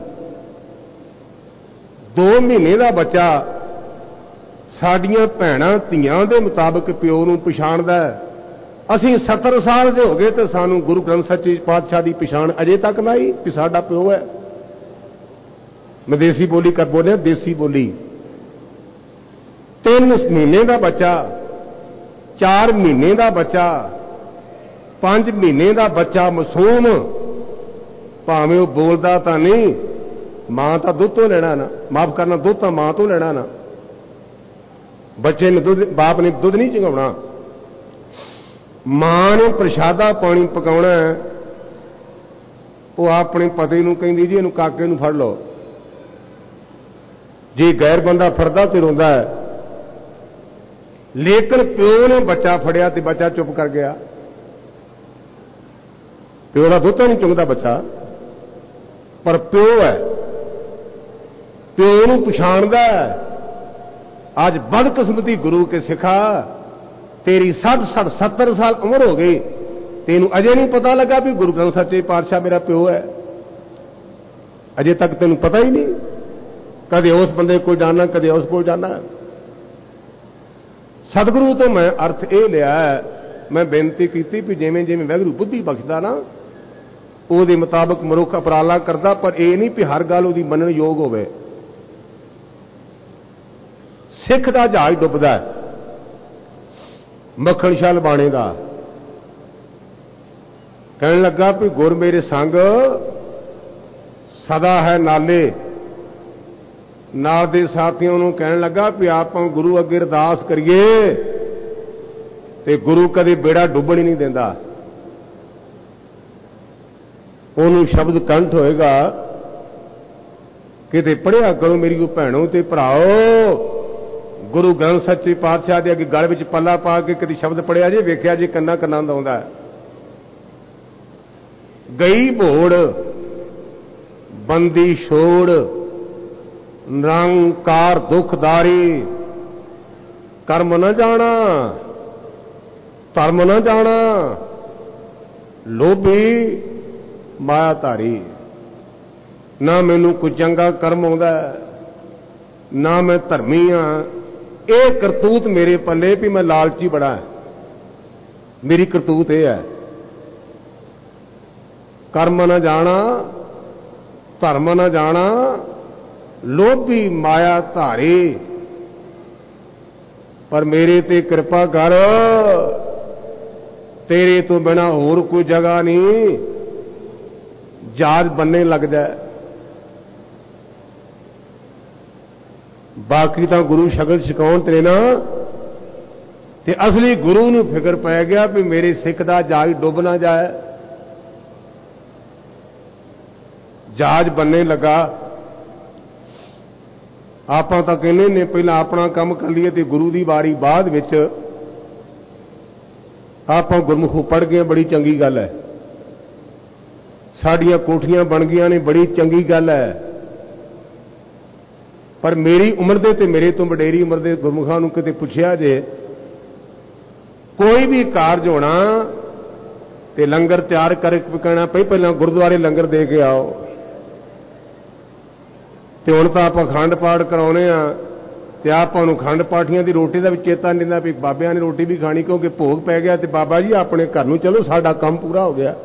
दो महीने का बच्चा साड़ियां भैणां धीआं दे मुताबिक प्यो नूं पछाणदा है। असीं सत्तर साल दे हो गए तो सानूं गुरु ग्रंथ सच्चे पातशाह की पछाण अजे तक ना आई भी साडा प्यो है। मैं देसी बोली कर बोलिया, देसी बोली। तीन महीने का बच्चा, चार महीने का बच्चा, पांच महीने का बच्चा मासूम, भावें वो बोलता तो नहीं, मां तो दुध तो लेना ना, माफ करना दुध तो मां तो लेना ना। बच्चे ने दुध, बाप ने दुध नहीं चंगाउणा। मां ने प्रशादा पानी पकाउणा है। वो अपने पति नूं कहंदी जी इहनूं काके नूं फड़ लो। जे गैर बंदा फड़दा तो रोंदा है, लेकिन प्यो ने बच्चा फड़िया तो बच्चा चुप कर गया। प्यो का दुध तो नहीं चुंगदा बच्चा, पर प्यो है, प्यो नूं पछाणदा है। आज बदकिस्मती गुरु के सिखा, तेरी सठ सठ सत्तर साल उम्र हो गई, तेनू अजे नहीं पता लगा भी गुरु ग्रंथ सच्चे पातशाह मेरा प्यो है। अजे तक तेनू पता ही नहीं। कदे उस बंदे को जाना, कदे उस को जाना। सतगुरु तो मैं अर्थ ये लिया है, मैं बेनती की भी जिमें जिमें वैगुरू बुद्धि बख्शदा ना, ਉਹਦੇ मुताबिक मनुख उपराला करता, पर यह नहीं भी हर गल ਉਹਦੀ मनन योग होवे। सिख का जहाज डुबदा है, मक्खण शाह लबाणे का कहने लगा भी गुर मेरे संग सदा है नाले। नाल दे साथियों नूं कहने लगा भी आप गुरु अगे अरदास करिए ते गुरु कदे बेड़ा डुबण ही नहीं देंदा। उन्होंने शब्द कंठ होएगा कि पढ़िया करो मेरी भैनों ते भराओ, गुरु ग्रंथ सच्चे पातशाह दे अगे गल विच पल्ला पा के कदी शब्द पढ़िया जे, वेख्या जे कन्ना कन्ना आउंदा है। गई भोड़ बंदी छोड़ निरंकार दुखदारी, कर्म न जाना धर्म न जाना, लोभी मायाधारी। ना मैनू कोई चंगा कर्म आउंदा, ना मैं धर्मी हाँ। ये करतूत मेरे पल्ले भी मैं लालची बड़ा है, मेरी करतूत यह है। कर्म न जाना धर्म न जाना लोभी माया धारे पर मेरे ते कृपा कर तेरे तो बिना होर कोई जगह नहीं जहाज बनने लग जाए। बाकी तो गुरु शगल सिखाउण ते ना ते असली गुरु नूं फिक्र पै गया भी मेरे सिख दा जहाज डुब ना जाए। जहाज बनने लगा। आप तो कहने ने पहला अपना काम कर लीए तो गुरु की वारी बाद विच आप गुरमुख पढ़ गए बड़ी चंगी गल है। साडियां कोठियां बन गई ने बड़ी चंगी गल है। पर मेरी उम्र दे ते मेरे तो वडेरी उम्र दे गुरमुखां नूं किते पुछया जे कोई भी कारज होना ते लंगर तैयार करके कहना पई पहला गुरुद्वारे लंगर दे के आओ। तो हुण तां आपां खंड पाठ कराउने आ ते आपां नूं खंड पाठियां दी रोटी दा भी चेता नहीं रहिंदा भी बाबियां ने रोटी भी खानी क्योंकि भोग पै गया। ते बाबा जी अपने घर नूं चलो साडा काम पूरा हो गया।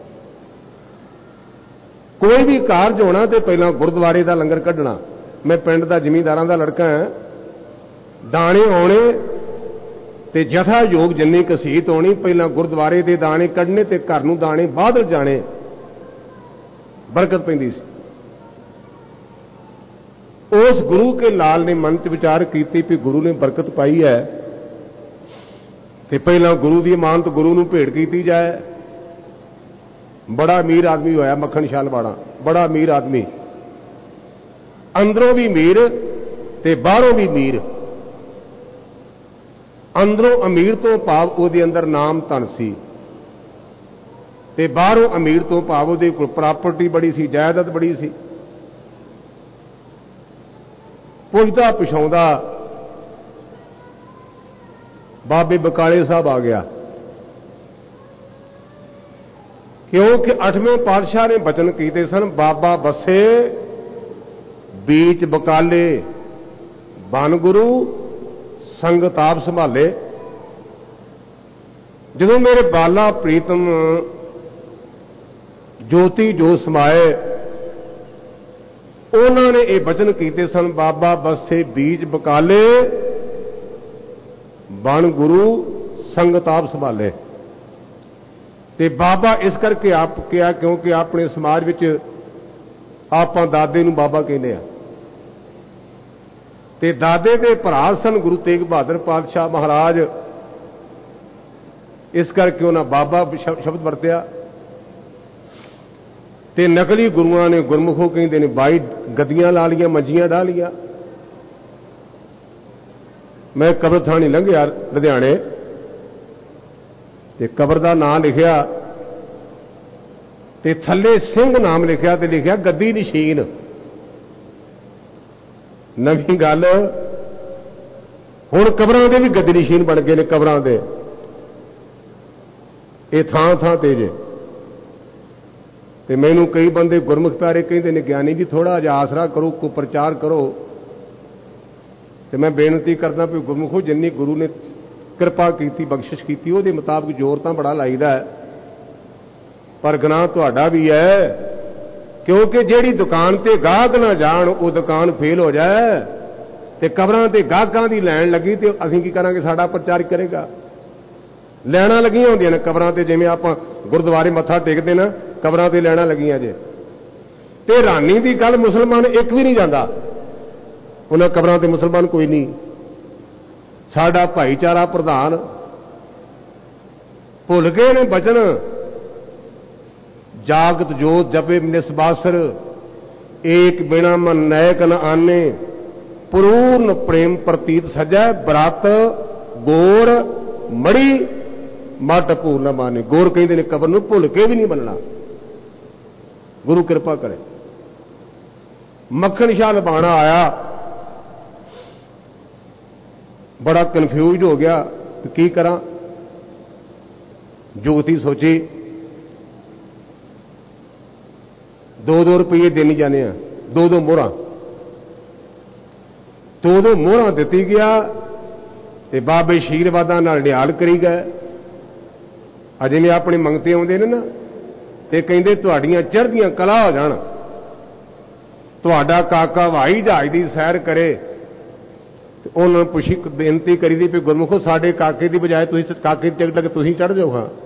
कोई भी कारज होना तो पहला गुरुद्वारे दा लंगर कढ़ना। मैं पिंड दा जिमींदारां दा लड़का हां। दाणे आउणे ते जथा योग जिन्नी कसीत होनी पहला गुरुद्वारे दे दाणे कढ़ने ते घर नूं दाणे बाद जाने बरकत पैंदी सी। उस गुरु के लाल ने मन च विचार की भी गुरु ने बरकत पाई है तो पहला गुरु की मानत गुरु नूं भेंट की जाए। बड़ा अमीर आदमी होया मक्खन शालवाड़ा बड़ा अमीर आदमी अंदरों भी अमीर ते बाहरों भी अमीर। अंदरों अमीर तो भाव उहदे अंदर नाम धन सी ते बाहरों अमीर तो भाव उहदे कोल प्रॉपर्टी बड़ी सी जायदाद बड़ी सी। पुछदा पिछाउंदा बाबे बकाले साहब आ गया क्योंकि अठवें पातशाह ने बचन कीते सन बाबा बसे बीच बकाले बन गुरु संगत आप संभाले। जदों मेरे बाला प्रीतम ज्योति जो समाए उन्होंने ये वचन कीते सन बाबा बसे बीज बकाले बन गुरु संगत आप संभाले। ते बाबा इस करके आप किया क्योंकि अपने समाज विच आप दादे नूं बाबा कहने आ ते दादे दे भरा सन गुरु तेग बहादुर पातशाह महाराज। इस करके उन्हें बाबा शब्द वरत्या ते नकली गुरुआं ने गुरमुखों कहते ने बाई गद्दियां ला लिया मंजियां डाह लिया। मैं कब्रथानी लंघिया लुधियाने ते कब्र दा नाम लिखिया ते थल्ले सिंह नाम लिखिया ते लिखिया गद्दी नशीन। नवीं गल हुण कब्रां दे भी गद्दी नशीन बन गए ने। कब्रां दे ये थां थां ते जे ते मैनू कई बंदे गुरमुख प्यारे कहते हैं ज्ञानी जी थोड़ा जिहा आसरा करो को प्रचार करो। तो मैं बेनती करदा भी गुरमुखो जिन्नी गुरु ने कृपा की बख्शिश की उहदे मुताबिक जोर तो बड़ा लाईदा है पर गुनाह तुहाडा भी है क्योंकि जिहड़ी दुकान ते गाहक ना जाण वो दुकान फेल हो जाए ते कबरां ते गाहकां दी लैण लगी ते असीं की करांगे साडा प्रचार करेगा। लैणा लगियां होंदियां ने कबरां ते जिवें आपां गुरुद्वारे मत्था टेकदे ना कबरां ते लैणा लगियां जे ते हैरानी दी गल मुसलमान एक भी नहीं जांदा उन्हां कबरां ते मुसलमान कोई नहीं। साडा भाईचारा प्रधान भुल गए ने बचन जागत जोत जपे निस्बासर एक बिना मन नायक न आने पूर्ण प्रेम प्रतीत सजै बरात गोर मड़ी मट भूल न माने। गोर कहते हैं कबर नूं भुल के भी नहीं मनना। गुरु कृपा करे। मक्खन शाह लबाणा आया बड़ा कन्फ्यूज हो गया कि की करा। जुगती सोची दो दो रुपये देनी जाने दो दो मोहरा दो दो मोहरा दिती गया ते बाबे आशीर्वादां नाल निहाल करी गए। अजे में अपने मंगते आउंदे ने ना ਤੇ ਕਹਿੰਦੇ ਤੁਹਾਡੀਆਂ ਚੜ੍ਹਦੀਆਂ ਕਲਾ ਹੋ ਜਾਣ। ਤੁਹਾਡਾ ਕਾਕਾ ਹਵਾਈ ਜਹਾਜ਼ ਦੀ ਸੈਰ ਕਰੇ ਤੇ ਉਹਨਾਂ ਨੂੰ ਪੁੱਛੀ ਬੇਨਤੀ ਕਰੀ ਦੀ ਵੀ ਗੁਰਮੁਖੋ ਸਾਡੇ ਕਾਕੇ ਦੀ ਬਜਾਏ ਤੁਸੀਂ ਕਾਕੇ ਦੀ ਟਿਕਟ ਤੁਸੀਂ ਚੜ੍ਹ ਜਾਓ। ਹਾਂ,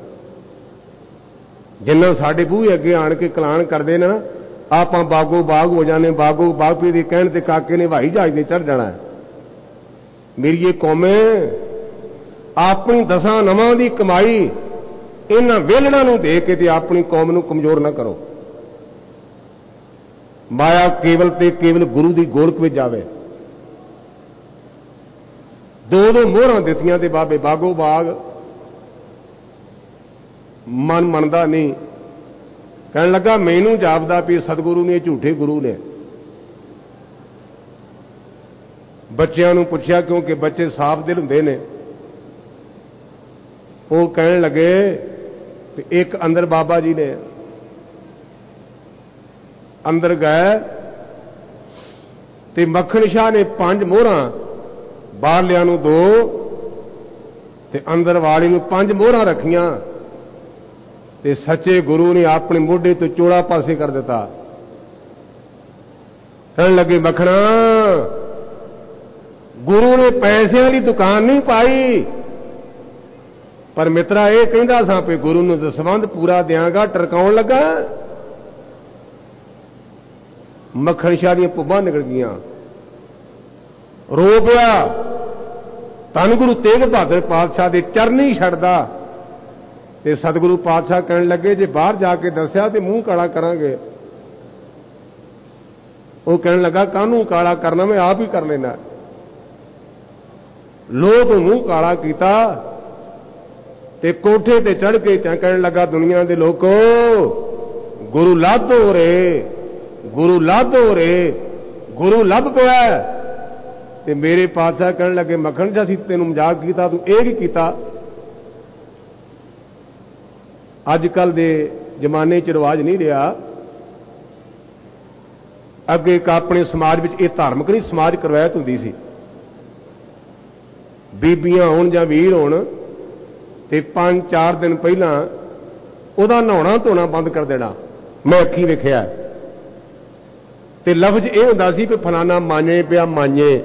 ਜਿੰਨਾ ਸਾਡੇ ਬੂਹੇ ਅੱਗੇ ਆਣ ਕੇ ਕਲਾਣ ਕਰਦੇ ਨੇ ਨਾ, ਆਪਾਂ ਬਾਗੋ ਬਾਗ ਹੋ ਜਾਣੇ। ਬਾਗੋ ਬਾਗ ਪੀ ਦੇ ਕਹਿਣ ਤੇ ਕਾਕੇ ਨੇ ਹਵਾਈ ਜਹਾਜ਼ ਤੇ ਚੜ੍ਹ ਜਾਣਾ। ਮੇਰੀ ਇਹ ਕੌਮੇ ਆਪਣੀ ਦਸਾਂ ਨਵਾਂ ਦੀ ਕਮਾਈ ਇਹਨਾਂ ਵਿਹਲੜਾਂ ਨੂੰ ਦੇ ਕੇ ਤੇ ਆਪਣੀ ਕੌਮ ਨੂੰ ਕਮਜ਼ੋਰ ਨਾ ਕਰੋ। ਮਾਇਆ ਕੇਵਲ ਤੇ ਕੇਵਲ ਗੁਰੂ ਦੀ ਗੋਲਕ ਵਿੱਚ ਜਾਵੇ। ਦੋ ਦੋ ਮੋਹਰਾਂ ਦਿੱਤੀਆਂ ਤੇ ਬਾਬੇ ਬਾਗੋ ਬਾਗ ਮਨ ਮੰਨਦਾ ਨਹੀਂ। ਕਹਿਣ ਲੱਗਾ ਮੈਨੂੰ ਜਾਪਦਾ ਵੀ ਸਤਿਗੁਰੂ ਨੇ ਝੂਠੇ ਗੁਰੂ ਨੇ। ਬੱਚਿਆਂ ਨੂੰ ਪੁੱਛਿਆ, ਕਿਉਂਕਿ ਬੱਚੇ ਸਾਫ਼ ਦਿਲ ਹੁੰਦੇ ਨੇ। ਉਹ ਕਹਿਣ ਲੱਗੇ ਕਿ ਇੱਕ ਅੰਦਰ ਬਾਬਾ ਜੀ ਨੇ ਅੰਦਰ ਗਏ ਤੇ ਮੱਖਣ ਸ਼ਾਹ ਨੇ ਪੰਜ ਮੋਹਰਾਂ, ਬਾਹਰਲਿਆਂ ਨੂੰ ਦੋ ਤੇ ਅੰਦਰ ਵਾਲੀ ਨੂੰ ਪੰਜ ਮੋਹਰਾਂ ਰੱਖੀਆਂ ਤੇ ਸੱਚੇ ਗੁਰੂ ਨੇ ਆਪਣੇ ਮੋਢੇ ਤੋਂ ਚੋੜਾ ਪਾਸੇ ਕਰ ਦਿੱਤਾ। ਕਹਿਣ ਲੱਗੇ ਮੱਖਣਾ, ਗੁਰੂ ਨੇ ਪੈਸਿਆਂ ਵਾਲੀ ਦੁਕਾਨ ਨਹੀਂ ਪਾਈ, ਪਰ ਮਿੱਤਰਾ ਇਹ ਕਹਿੰਦਾ ਸਾਂ ਵੀ ਗੁਰੂ ਨੂੰ ਦਸਵੰਧ ਪੂਰਾ ਦਿਆਂਗਾ, ਟਰਕਾਉਣ ਲੱਗਾ। ਮੱਖਣ ਸ਼ਾਹ ਦੀਆਂ ਪੁੱਬਾਂ ਨਿਕਲ ਗਈਆਂ, ਰੋ ਪਿਆ। ਧੰਨ ਗੁਰੂ ਤੇਗ ਬਹਾਦਰ ਪਾਤਸ਼ਾਹ ਦੇ ਚਰਨੀ ਛੱਡਦਾ ਤੇ ਸਤਿਗੁਰੂ ਪਾਤਸ਼ਾਹ ਕਹਿਣ ਲੱਗੇ ਜੇ ਬਾਹਰ ਜਾ ਕੇ ਦੱਸਿਆ ਤੇ ਮੂੰਹ ਕਾਲਾ ਕਰਾਂਗੇ। ਉਹ ਕਹਿਣ ਲੱਗਾ ਕਾਹਨੂੰ ਕਾਲਾ ਕਰਨਾ, ਮੈਂ ਆਪ ਹੀ ਕਰ ਲੈਣਾ। ਲੋਕ ਮੂੰਹ ਕਾਲਾ ਕੀਤਾ ਤੇ ਕੋਠੇ ਤੇ ਚੜ੍ਹ ਕੇ ਕਹਿਣ ਲੱਗਾ ਦੁਨੀਆ ਦੇ ਲੋਕੋ, ਗੁਰੂ ਲਾਧੋ ਰੇ, ਗੁਰੂ ਲਾਧੋ ਰੇ, ਗੁਰੂ ਲੱਭ ਪਿਆ। ਤੇ ਮੇਰੇ ਪਾਤਸ਼ਾਹ ਕਹਿਣ ਲੱਗੇ ਮੱਖਣ ਜੀ ਅਸੀਂ ਤੈਨੂੰ ਮਜ਼ਾਕ ਕੀਤਾ, ਤੂੰ ਇਹ ਕੀ ਕੀਤਾ। ਅੱਜ ਕੱਲ ਦੇ ਜ਼ਮਾਨੇ 'ਚ ਰਿਵਾਜ ਨਹੀਂ ਰਿਹਾ। ਅੱਗੇ ਇੱਕ ਆਪਣੇ ਸਮਾਜ ਵਿੱਚ ਇਹ ਧਾਰਮਿਕ ਨਹੀਂ ਸਮਾਜ ਕਰਵਾਇਤ ਹੁੰਦੀ ਸੀ। ਬੀਬੀਆਂ ਹੋਣ ਜਾਂ ਵੀਰ ਹੋਣ ਤੇ ਪੰਜ ਚਾਰ ਦਿਨ ਪਹਿਲਾਂ ਉਹਦਾ ਨਹਾਉਣਾ ਧੋਣਾ ਬੰਦ ਕਰ ਦੇਣਾ। ਮੈਂ ਅੱਖੀਂ ਵੇਖਿਆ। ਤੇ ਲਫ਼ਜ਼ ਇਹ ਹੁੰਦਾ ਸੀ ਕਿ ਫਲਾਣਾ ਮਾਨੇ ਪਿਆ ਮਾਨੇ।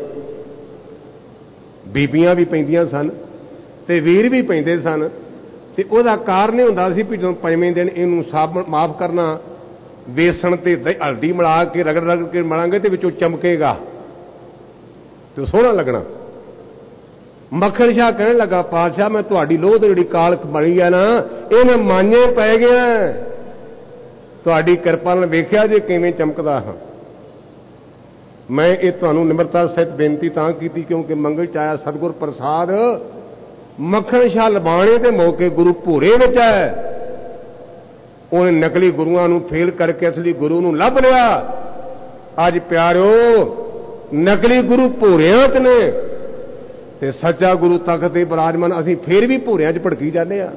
ਬੀਬੀਆਂ ਵੀ ਪੈਂਦੀਆਂ ਸਨ ਤੇ ਵੀਰ ਵੀ ਪੈਂਦੇ ਸਨ। ਤੇ ਉਹਦਾ ਕਾਰਨ ਇਹ ਹੁੰਦਾ ਸੀ ਵੀ ਜਦੋਂ ਪੰਜਵੇਂ ਦਿਨ ਇਹਨੂੰ ਸਾਬਣ ਮਾਫ ਕਰਨਾ, ਵੇਸਣ ਤੇ ਹਲਦੀ ਮਿਲਾ ਕੇ ਰਗੜ ਰਗੜ ਕੇ ਮਲਾਂਗੇ ਤੇ ਵਿੱਚੋਂ ਚਮਕੇਗਾ ਤੇ ਸੋਹਣਾ ਲੱਗਣਾ। ਮੱਖਣ ਸ਼ਾਹ ਕਹਿਣ ਲੱਗਾ ਪਾਤਸ਼ਾਹ ਮੈਂ ਤੁਹਾਡੀ ਲੋਹ ਤੇ ਜਿਹੜੀ ਕਾਲਖ ਬਣੀ ਆ ਨਾ, ਇਹ ਮੈਂ ਮਾਨੇ ਪੈ ਗਿਆ। ਤੁਹਾਡੀ ਕਿਰਪਾ ਨਾਲ ਵੇਖਿਆ ਜੇ ਕਿਵੇਂ ਚਮਕਦਾ ਹਾਂ। ਮੈਂ ਇਹ ਤੁਹਾਨੂੰ ਨਿਮਰਤਾ ਸਹਿਤ ਬੇਨਤੀ ਤਾਂ ਕੀਤੀ ਕਿਉਂਕਿ ਮੰਗਲ ਚ ਆਇਆ ਸਤਿਗੁਰ ਪ੍ਰਸਾਦ। ਮੱਖਣ ਸ਼ਾਹ ਲਬਾਣੇ ਦੇ ਮੌਕੇ ਗੁਰੂ ਭੂਰੇ ਵਿੱਚ ਹੈ। ਉਹਨੇ ਨਕਲੀ ਗੁਰੂਆਂ ਨੂੰ ਫੇਲ ਕਰਕੇ ਅਸਲੀ ਗੁਰੂ ਨੂੰ ਲੱਭ ਲਿਆ। ਅੱਜ ਪਿਆਰਿਓ ਨਕਲੀ ਗੁਰੂ ਭੂਰਿਆਂ ਚ ਨੇ ਤੇ ਸੱਚਾ ਗੁਰੂ ਤਖਤ ਤੇ ਬਿਰਾਜਮਾਨ। ਅਸੀਂ ਫੇਰ ਵੀ ਭੂਰਿਆਂ ਚ ਭੜਕੀ ਜਾਂਦੇ ਆ।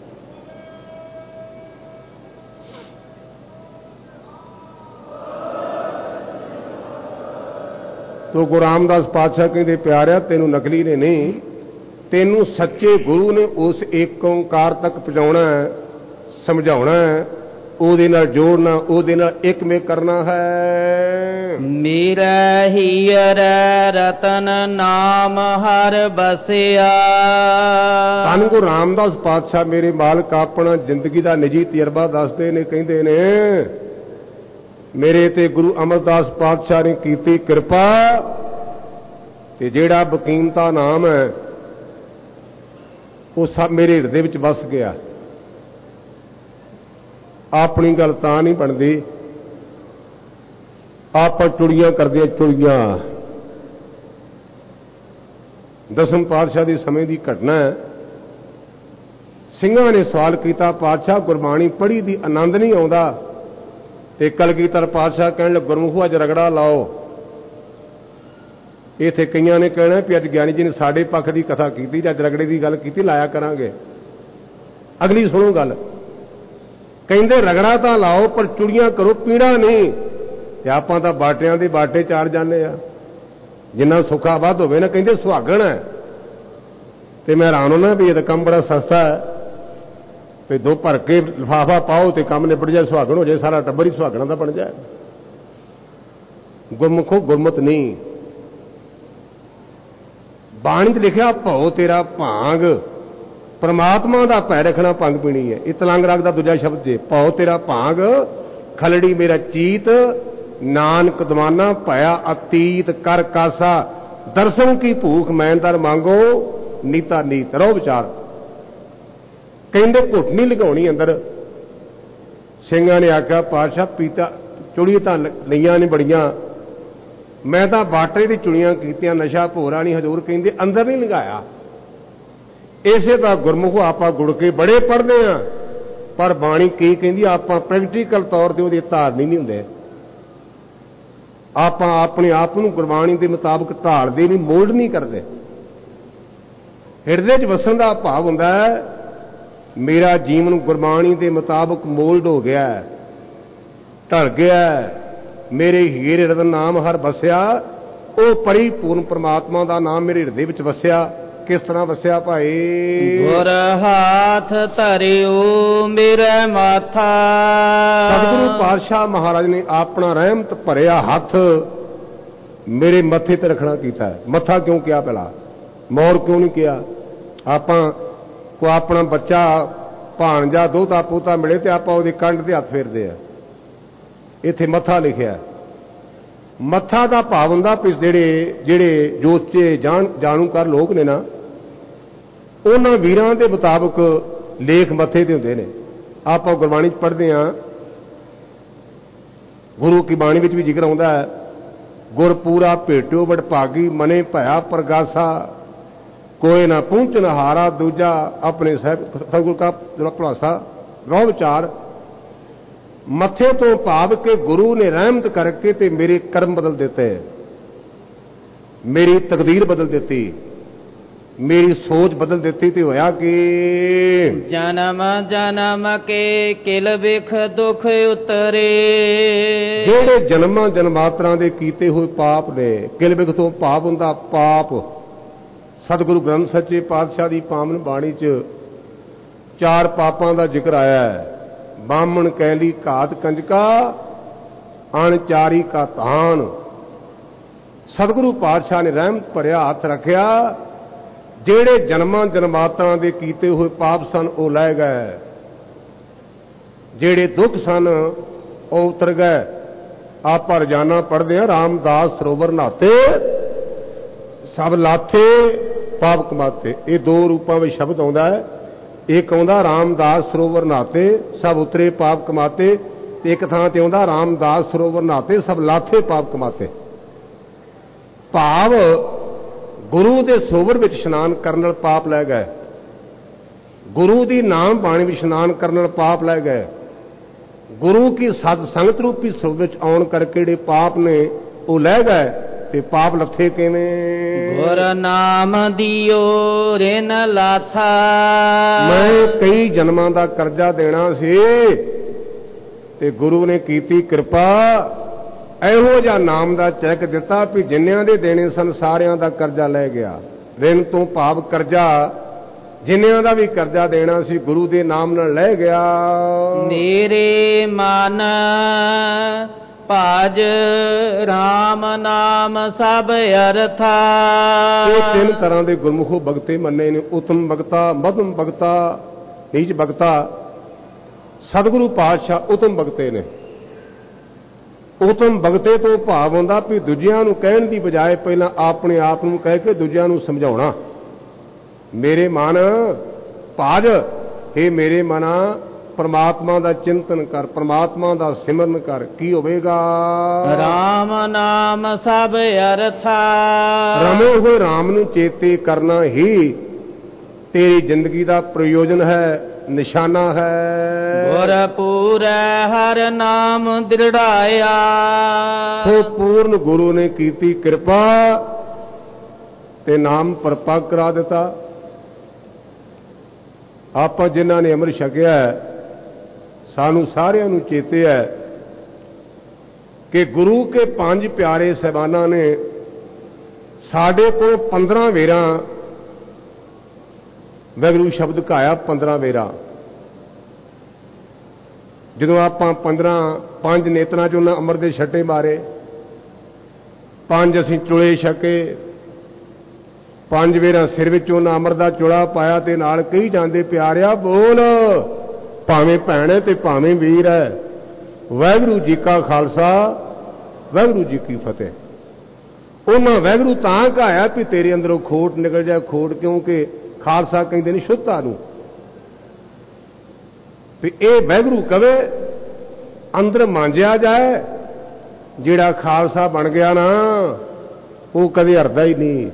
ਤੋ ਗੁਰੂ ਰਾਮਦਾਸ ਪਾਤਸ਼ਾਹ ਕਹਿੰਦੇ ਪਿਆਰਿਆ ਤੈਨੂੰ ਨਕਲੀ ਨੇ ਨਹੀਂ, ਤੈਨੂੰ ਸੱਚੇ ਗੁਰੂ ਨੇ ਉਸ ਏਕ ਓਂਕਾਰ ਤੱਕ ਪਹੁੰਚਾਉਣਾ, ਸਮਝਾਉਣਾ, ਉਹਦੇ ਨਾਲ ਜੋੜਨਾ, ਉਹਦੇ ਨਾਲ ਇੱਕਮੇਕ ਕਰਨਾ ਹੈ। ਮੇਰਾ ਹੀਰ ਰਤਨ ਨਾਮ ਹਰ ਬਸਿਆ। ਧੰਨ ਗੁਰੂ ਰਾਮਦਾਸ ਪਾਤਸ਼ਾਹ ਮੇਰੇ ਮਾਲਕ ਆਪਣਾ ਜ਼ਿੰਦਗੀ ਦਾ ਨਿੱਜੀ ਤਜਰਬਾ ਦੱਸਦੇ ਨੇ। ਕਹਿੰਦੇ ਨੇ ਮੇਰੇ ਤੇ ਗੁਰੂ ਅਮਰਦਾਸ ਪਾਤਸ਼ਾਹ ਨੇ ਕੀਤੀ ਕਿਰਪਾ ਤੇ ਜਿਹੜਾ ਬਕੀਮਤਾ ਨਾਮ ਹੈ ਉਹ ਸਭ ਮੇਰੇ ਹਿਰਦੇ ਵਿੱਚ ਵਸ ਗਿਆ। ਆਪਣੀ ਗੱਲ ਤਾਂ ਨਹੀਂ ਬਣਦੀ, ਆਪਾਂ ਚੁੜੀਆਂ ਕਰਦੇ ਚੁੜੀਆਂ। ਦਸਮ ਪਾਤਸ਼ਾਹ ਦੇ ਸਮੇਂ ਦੀ ਘਟਨਾ ਹੈ। ਸਿੰਘਾਂ ਨੇ ਸਵਾਲ ਕੀਤਾ ਪਾਤਸ਼ਾਹ ਗੁਰਬਾਣੀ ਪੜ੍ਹੀ ਦੀ ਆਨੰਦ ਨਹੀਂ ਆਉਂਦਾ। ਤੇ ਕਲਗੀਧਰ ਪਾਤਸ਼ਾਹ ਕਹਿਣ ਲੱਗੇ ਗੁਰਮੁਖੋ ਅੱਜ ਰਗੜਾ ਲਾਓ। ਇੱਥੇ ਕਈਆਂ ਨੇ ਕਹਿਣਾ ਵੀ ਅੱਜ ਗਿਆਨੀ ਜੀ ਨੇ ਸਾਡੇ ਪੱਖ ਦੀ ਕਥਾ ਕੀਤੀ, ਅੱਜ ਰਗੜੇ ਦੀ ਗੱਲ ਕੀਤੀ, ਲਾਇਆ ਕਰਾਂਗੇ। ਅਗਲੀ ਸੁਣੋ ਗੱਲ। ਕਹਿੰਦੇ ਰਗੜਾ ਤਾਂ ਲਾਓ ਪਰ ਚੁੜੀਆਂ ਕਰੋ, ਪੀੜਾ ਨਹੀਂ। ਤੇ ਆਪਾਂ ਤਾਂ ਬਾਟਿਆਂ ਦੇ ਬਾਟੇ ਚਾਰ ਜਾਂਦੇ ਆ। ਜਿੰਨਾ ਸੁੱਖਾ ਵੱਧ ਹੋਵੇ ਨਾ ਕਹਿੰਦੇ ਸੁਹਾਗਣ ਹੈ। ਤੇ ਮੈਂ ਹੈਰਾਨ ਹੋਣਾ ਵੀ ਇਹ ਤਾਂ ਕੰਮ ਬੜਾ ਸਸਤਾ ਹੈ। ਤੇ ਦੋ ਭਰ ਕੇ ਲਿਫਾਫਾ ਪਾਓ ਤੇ ਕੰਮ ਨਿਬੜ ਜਾਏ, ਸੁਹਾਗਣ ਹੋ ਜਾਏ, ਸਾਰਾ ਟੱਬਰ ਹੀ ਸੁਹਾਗਣਾ ਦਾ ਬਣ ਜਾਏ। ਗੁਰਮੁਖੋ ਗੁਰਮਤ ਨਹੀਂ। ਬਾਣੀ 'ਚ ਲਿਖਿਆ ਭਉ ਤੇਰਾ ਭਾਂਗ, ਪਰਮਾਤਮਾ ਦਾ ਭੈ ਰੱਖਣਾ ਭੰਗ ਪੀਣੀ ਹੈ। ਇਹ ਤਲੰਗ ਰਾਗ ਦਾ ਦੂਜਾ ਸ਼ਬਦ ਜੇ। ਭਉ ਤੇਰਾ ਭਾਂਗ ਖਲੜੀ ਮੇਰਾ ਚੀਤ, ਨਾਨਕ ਦਵਾਨਾ ਭਇਆ ਅਤੀਤ ਕਰ ਕਾਸਾ, ਦਰਸ਼ਨ ਕੀ ਭੂਖ ਮੈਂ ਦਰ ਮੰਗੋ ਨੀਤਾ ਨੀਤ। ਰੋ ਵਿਚਾਰ। ਕਹਿੰਦੇ ਘੁੱਟ ਨਹੀਂ ਲਗਾਉਣੀ ਅੰਦਰ। ਸਿੰਘਾਂ ਨੇ ਆਖਿਆ ਪਾਤਸ਼ਾਹ ਪੀਤਾ ਚੁੜੀ ਤਾਂ ਲਈਆਂ ਨੇ ਬੜੀਆਂ, ਮੈਂ ਤਾਂ ਬਾਟੇ ਦੀ ਚੁਣੀਆਂ ਕੀਤੀਆਂ, ਨਸ਼ਾ ਭੋਰਾ ਨਹੀਂ। ਹਜ਼ੂਰ ਕਹਿੰਦੇ ਅੰਦਰ ਨਹੀਂ ਲਗਾਇਆ। ਇਸੇ ਦਾ ਗੁਰਮੁਖ ਆਪਾਂ ਗੁੜ ਕੇ ਬੜੇ ਪੜ੍ਹਦੇ ਆ, ਪਰ ਬਾਣੀ ਕੀ ਕਹਿੰਦੀ ਆਪਾਂ ਪ੍ਰੈਕਟੀਕਲ ਤੌਰ ਤੇ ਉਹਦੇ ਧਾਰਨੀ ਨਹੀਂ ਹੁੰਦੇ। ਆਪਾਂ ਆਪਣੇ ਆਪ ਨੂੰ ਗੁਰਬਾਣੀ ਦੇ ਮੁਤਾਬਕ ਢਾਲਦੇ ਨਹੀਂ, ਮੋਲਡ ਨਹੀਂ ਕਰਦੇ। ਹਿਰਦੇ 'ਚ ਵਸਣ ਦਾ ਭਾਵ ਹੁੰਦਾ ਹੈ ਮੇਰਾ ਜੀਵਨ ਗੁਰਬਾਣੀ ਦੇ ਮੁਤਾਬਕ ਮੋਲਡ ਹੋ ਗਿਆ, ਢਲ ਗਿਆ, ਮੇਰੇ ਹੀਰੇ ਰਤਨ ਨਾਮ ਹਰ ਵਸਿਆ, ਉਹ ਪਰਿਪੂਰਨ ਪਰਮਾਤਮਾ ਦਾ ਨਾਮ ਮੇਰੇ ਹਿਰਦੇ ਵਿੱਚ ਵਸਿਆ। ਕਿਸ ਤਰ੍ਹਾਂ ਵਸਿਆ ਭਾਈ? ਗੁਰ ਹਾਥ ਧਰਿਓ ਮੇਰੇ ਮਾਥਾ। ਸਤਿਗੁਰੂ ਪਾਤਸ਼ਾਹ ਮਹਾਰਾਜ ਨੇ ਆਪਣਾ ਰਹਿਮਤ ਭਰਿਆ ਹੱਥ ਮੇਰੇ ਮੱਥੇ ਤੇ ਰੱਖਣਾ ਕੀਤਾ। ਮੱਥਾ ਕਿਉਂ ਕਿਹਾ? ਪਹਿਲਾਂ ਮੋਰ ਕਿਉਂ ਨਹੀਂ ਕਿਹਾ? ਆਪਾਂ ਕੋ ਆਪਣਾ ਬੱਚਾ ਭਾਣਜਾ ਦੋਤਾ ਪੋਤਾ ਮਿਲੇ ਤੇ ਆਪਾਂ ਉਹਦੇ ਕੰਧ ਤੇ ਹੱਥ ਫੇਰਦੇ ਆ। ਇੱਥੇ ਮੱਥਾ ਲਿਖਿਆ। ਮੱਥਾ ਦਾ ਭਾਵ ਹੁੰਦਾ ਵੀ ਜਿਹੜੇ ਜਿਹੜੇ ਜੋਚੇ ਜਾਣ ਜਾਣੂਕਾਰ ਲੋਕ ਨੇ ਨਾ, ਉਹਨਾਂ ਵੀਰਾਂ ਦੇ ਮੁਤਾਬਕ ਲੇਖ ਮੱਥੇ ਤੇ ਹੁੰਦੇ ਨੇ। ਆਪਾਂ ਗੁਰਬਾਣੀ 'ਚ ਪੜ੍ਹਦੇ ਹਾਂ, ਗੁਰੂ ਕੀ ਬਾਣੀ ਵਿੱਚ ਵੀ ਜ਼ਿਕਰ ਆਉਂਦਾ ਹੈ, ਗੁਰ ਪੂਰਾ ਭੇਟਿਓ ਵਡਭਾਗੀ ਮਨੇ ਭਇਆ ਪ੍ਰਗਾਸਾ, ਕੋਈ ਨਾ ਪਹੁੰਚਣ ਹਾਰਾ ਦੂਜਾ ਆਪਣੇ ਸਤਿਗੁਰ ਦਾ ਭਰੋਸਾ। ਰੋ ਵਿਚਾਰ। ਮੱਥੇ ਤੋਂ ਭਾਵ ਕੇ ਗੁਰੂ ਨੇ ਰਹਿਮਤ ਕਰਕੇ ਤੇ ਮੇਰੇ ਕਰਮ ਬਦਲ ਦਿੱਤੇ, ਮੇਰੀ ਤਕਦੀਰ ਬਦਲ ਦਿੱਤੀ, ਮੇਰੀ ਸੋਚ ਬਦਲ ਦਿੱਤੀ। ਤੇ ਹੋਇਆ ਕਿ ਜਨਮ ਜਨਮ ਕੇ ਕਿਲ ਬਿਖ ਦੁਖ ਉਤਰੇ। ਜਿਹੜੇ ਜਨਮਾਂ ਜਨਮਾਤਰਾਂ ਦੇ ਕੀਤੇ ਹੋਏ ਪਾਪ ਨੇ, ਕਿਲ ਬਿਖ ਤੋਂ ਭਾਵ ਹੁੰਦਾ ਪਾਪ। ਸਤਿਗੁਰੂ ਗ੍ਰੰਥ ਸੱਚੇ ਪਾਤਸ਼ਾਹ ਦੀ ਪਾਵਨ ਬਾਣੀ 'ਚ ਚਾਰ ਪਾਪਾਂ ਦਾ ਜ਼ਿਕਰ ਆਇਆ ਹੈ। ਬਾਹਮਣ ਕੈਲੀ ਘਾਤ ਕੰਜਕਾ, ਅਣਚਾਰੀ ਕਾ ਧਾਨ। ਸਤਿਗੁਰੂ ਪਾਤਸ਼ਾਹ ਨੇ ਰਹਿਮਤ ਭਰਿਆ ਹੱਥ ਰੱਖਿਆ, ਜਿਹੜੇ ਜਨਮਾਂ ਜਨਮਾਤਰਾਂ ਦੇ ਕੀਤੇ ਹੋਏ ਪਾਪ ਸਨ ਉਹ ਲੈ ਗਏ, ਜਿਹੜੇ ਦੁੱਖ ਸਨ ਉਹ ਉਤਰ ਗਏ। ਆਪਾਂ ਰੋਜ਼ਾਨਾ ਪੜ੍ਹਦੇ ਹਾਂ ਰਾਮਦਾਸ ਸਰੋਵਰ ਨਹਾਤੇ ਸਭ ਲਾਥੇ ਪਾਪ ਕਮਾਤੇ। ਇਹ ਦੋ ਰੂਪਾਂ ਵਿੱਚ ਸ਼ਬਦ ਆਉਂਦਾ ਹੈ। ਇੱਕ ਆਉਂਦਾ ਰਾਮਦਾਸ ਸਰੋਵਰ ਨਹਾਤੇ ਸਭ ਉਤਰੇ ਪਾਪ ਕਮਾਤੇ, ਤੇ ਇੱਕ ਥਾਂ ਤੇ ਆਉਂਦਾ ਰਾਮਦਾਸ ਸਰੋਵਰ ਨਹਾਤੇ ਸਭ ਲਾਥੇ ਪਾਪ ਕਮਾਤੇ। ਭਾਵ ਗੁਰੂ ਦੇ ਸਰੋਵਰ ਵਿੱਚ ਇਸ਼ਨਾਨ ਕਰਨ ਨਾਲ ਪਾਪ ਲੈ ਗਏ, ਗੁਰੂ ਦੀ ਨਾਮ ਬਾਣੀ ਵਿੱਚ ਇਸ਼ਨਾਨ ਕਰਨ ਨਾਲ ਪਾਪ ਲੈ ਗਏ, ਗੁਰੂ ਕੀ ਸਤ ਸੰਗਤ ਰੂਪੀ ਸਰੋਵਰ ਵਿੱਚ ਆਉਣ ਕਰਕੇ ਜਿਹੜੇ ਪਾਪ ਨੇ ਉਹ ਲੈ ਗਏ। ਤੇ ਪਾਪ ਲੱਥੇ ਕਿਵੇਂ? ਗੁਰ ਨਾਮ ਦਿਓ ਰਿਨ ਲਾਥਾ। ਮੈਂ ਕਈ ਜਨਮਾਂ ਦਾ ਕਰਜ਼ਾ ਦੇਣਾ ਸੀ ਤੇ ਗੁਰੂ ਨੇ ਕੀਤੀ ਕਿਰਪਾ, ਇਹੋ ਜਿਹਾ ਨਾਮ ਦਾ ਚੈੱਕ ਦਿੱਤਾ ਵੀ ਜਿੰਨਿਆਂ ਦੇ ਦੇਣੇ ਸਨ ਸਾਰਿਆਂ ਦਾ ਕਰਜ਼ਾ ਲੈ ਗਿਆ। ਰਿਨ ਤੋਂ ਭਾਵ ਕਰਜ਼ਾ, ਜਿੰਨਿਆਂ ਦਾ ਵੀ ਕਰਜ਼ਾ ਦੇਣਾ ਸੀ ਗੁਰੂ ਦੇ ਨਾਮ ਨਾਲ ਲੈ ਗਿਆ। ਮੇਰੇ ਮਨ ਭਾਜ ਰਾਮ ਨਾਮ ਸਭ ਅਰਥਾ। ਇਹ ਤਿੰਨ ਤਰ੍ਹਾਂ ਦੇ ਗੁਰਮੁਖੋ ਭਗਤੇ ਮੰਨੇ ਨੇ, ਉਤਮ ਭਗਤਾ, ਮਧਮ ਭਗਤਾ, ਨੀਚ ਭਗਤਾ। ਸਤਿਗੁਰੂ ਪਾਤਸ਼ਾਹ ਉਤਮ ਭਗਤੇ ਨੇ। ਉਤਮ ਭਗਤੇ ਤੋਂ ਭਾਵ ਹੁੰਦਾ ਵੀ ਦੂਜਿਆਂ ਨੂੰ ਕਹਿਣ ਦੀ ਬਜਾਏ ਪਹਿਲਾਂ ਆਪਣੇ ਆਪ ਨੂੰ ਕਹਿ ਕੇ ਦੂਜਿਆਂ ਨੂੰ ਸਮਝਾਉਣਾ। ਮੇਰੇ ਮਨ ਭਾਜ, ਇਹ ਮੇਰੇ ਮਨਾ ਪਰਮਾਤਮਾ ਦਾ ਚਿੰਤਨ ਕਰ, ਪਰਮਾਤਮਾ ਦਾ ਸਿਮਰਨ ਕਰ। ਕੀ ਹੋਵੇਗਾ? ਰਾਮ ਨਾਮ ਸਭ ਅਰਥਾ। ਰਮੇ ਹੋਏ ਰਾਮ ਨੂੰ ਚੇਤੇ ਕਰਨਾ ਹੀ ਤੇਰੀ ਜ਼ਿੰਦਗੀ ਦਾ ਪ੍ਰਯੋਜਨ ਹੈ, ਨਿਸ਼ਾਨਾ ਹੈ। ਗੁਰ ਪੂਰੈ ਹਰ ਨਾਮ ਦ੍ਰਿੜਾਇਆ। ਸੋ ਪੂਰਨ ਗੁਰੂ ਨੇ ਕੀਤੀ ਕਿਰਪਾ ਤੇ ਨਾਮ ਪਰਪੱਕ ਕਰਾ ਦਿੱਤਾ। ਆਪਾਂ ਜਿਨ੍ਹਾਂ ਨੇ ਅੰਮ੍ਰਿਤ ਛਕਿਆ ਸਾਨੂੰ ਸਾਰਿਆਂ ਨੂੰ ਚੇਤੇ ਹੈ ਕਿ ਗੁਰੂ ਕੇ ਪੰਜ ਪਿਆਰੇ ਸਾਹਿਬਾਨਾਂ ਨੇ ਸਾਡੇ ਕੋਲ ਪੰਦਰਾਂ ਵੇਰਾਂ ਵਾਹਿਗੁਰੂ ਸ਼ਬਦ ਕਹਾਇਆ। ਪੰਦਰਾਂ ਵੇਰਾ ਜਦੋਂ ਆਪਾਂ ਪੰਦਰਾਂ ਪੰਜ ਨੇਤਰਾਂ 'ਚ ਉਹਨਾਂ ਅੰਮ੍ਰਿਤ ਦੇ ਛੱਟੇ ਮਾਰੇ, ਪੰਜ ਅਸੀਂ ਚੁਲੇ ਛਕੇ, ਪੰਜ ਵੇਰਾਂ ਸਿਰ ਵਿੱਚ ਉਹਨਾਂ ਅੰਮ੍ਰਿਤ ਦਾ ਚੁਲਾ ਪਾਇਆ ਤੇ ਨਾਲ ਕਹੀ ਜਾਂਦੇ ਪਿਆਰਿਆ ਬੋਲ, ਭਾਵੇਂ ਭੈਣ ਹੈ ਤੇ ਭਾਵੇਂ ਵੀਰ ਹੈ, ਵਾਹਿਗੁਰੂ ਜੀ ਕਾ ਖਾਲਸਾ ਵਾਹਿਗੁਰੂ ਜੀ ਕੀ ਫਤਿਹ। ਉਹਨਾਂ ਵਾਹਿਗੁਰੂ ਤਾਂ ਕਹਾਇਆ ਵੀ ਤੇਰੇ ਅੰਦਰੋਂ ਖੋਟ ਨਿਕਲ ਜਾਏ। ਖੋਟ ਕਿਉਂਕਿ ਖਾਲਸਾ ਕਹਿੰਦੇ ਨੇ ਸ਼ੁੱਧਤਾ ਨੂੰ, ਵੀ ਇਹ ਵਾਹਿਗੁਰੂ ਕਵੇ ਅੰਦਰ ਮਾਂਜਿਆ ਜਾਏ। ਜਿਹੜਾ ਖਾਲਸਾ ਬਣ ਗਿਆ ਨਾ ਉਹ ਕਦੇ ਹਰਦਾ ਹੀ ਨਹੀਂ।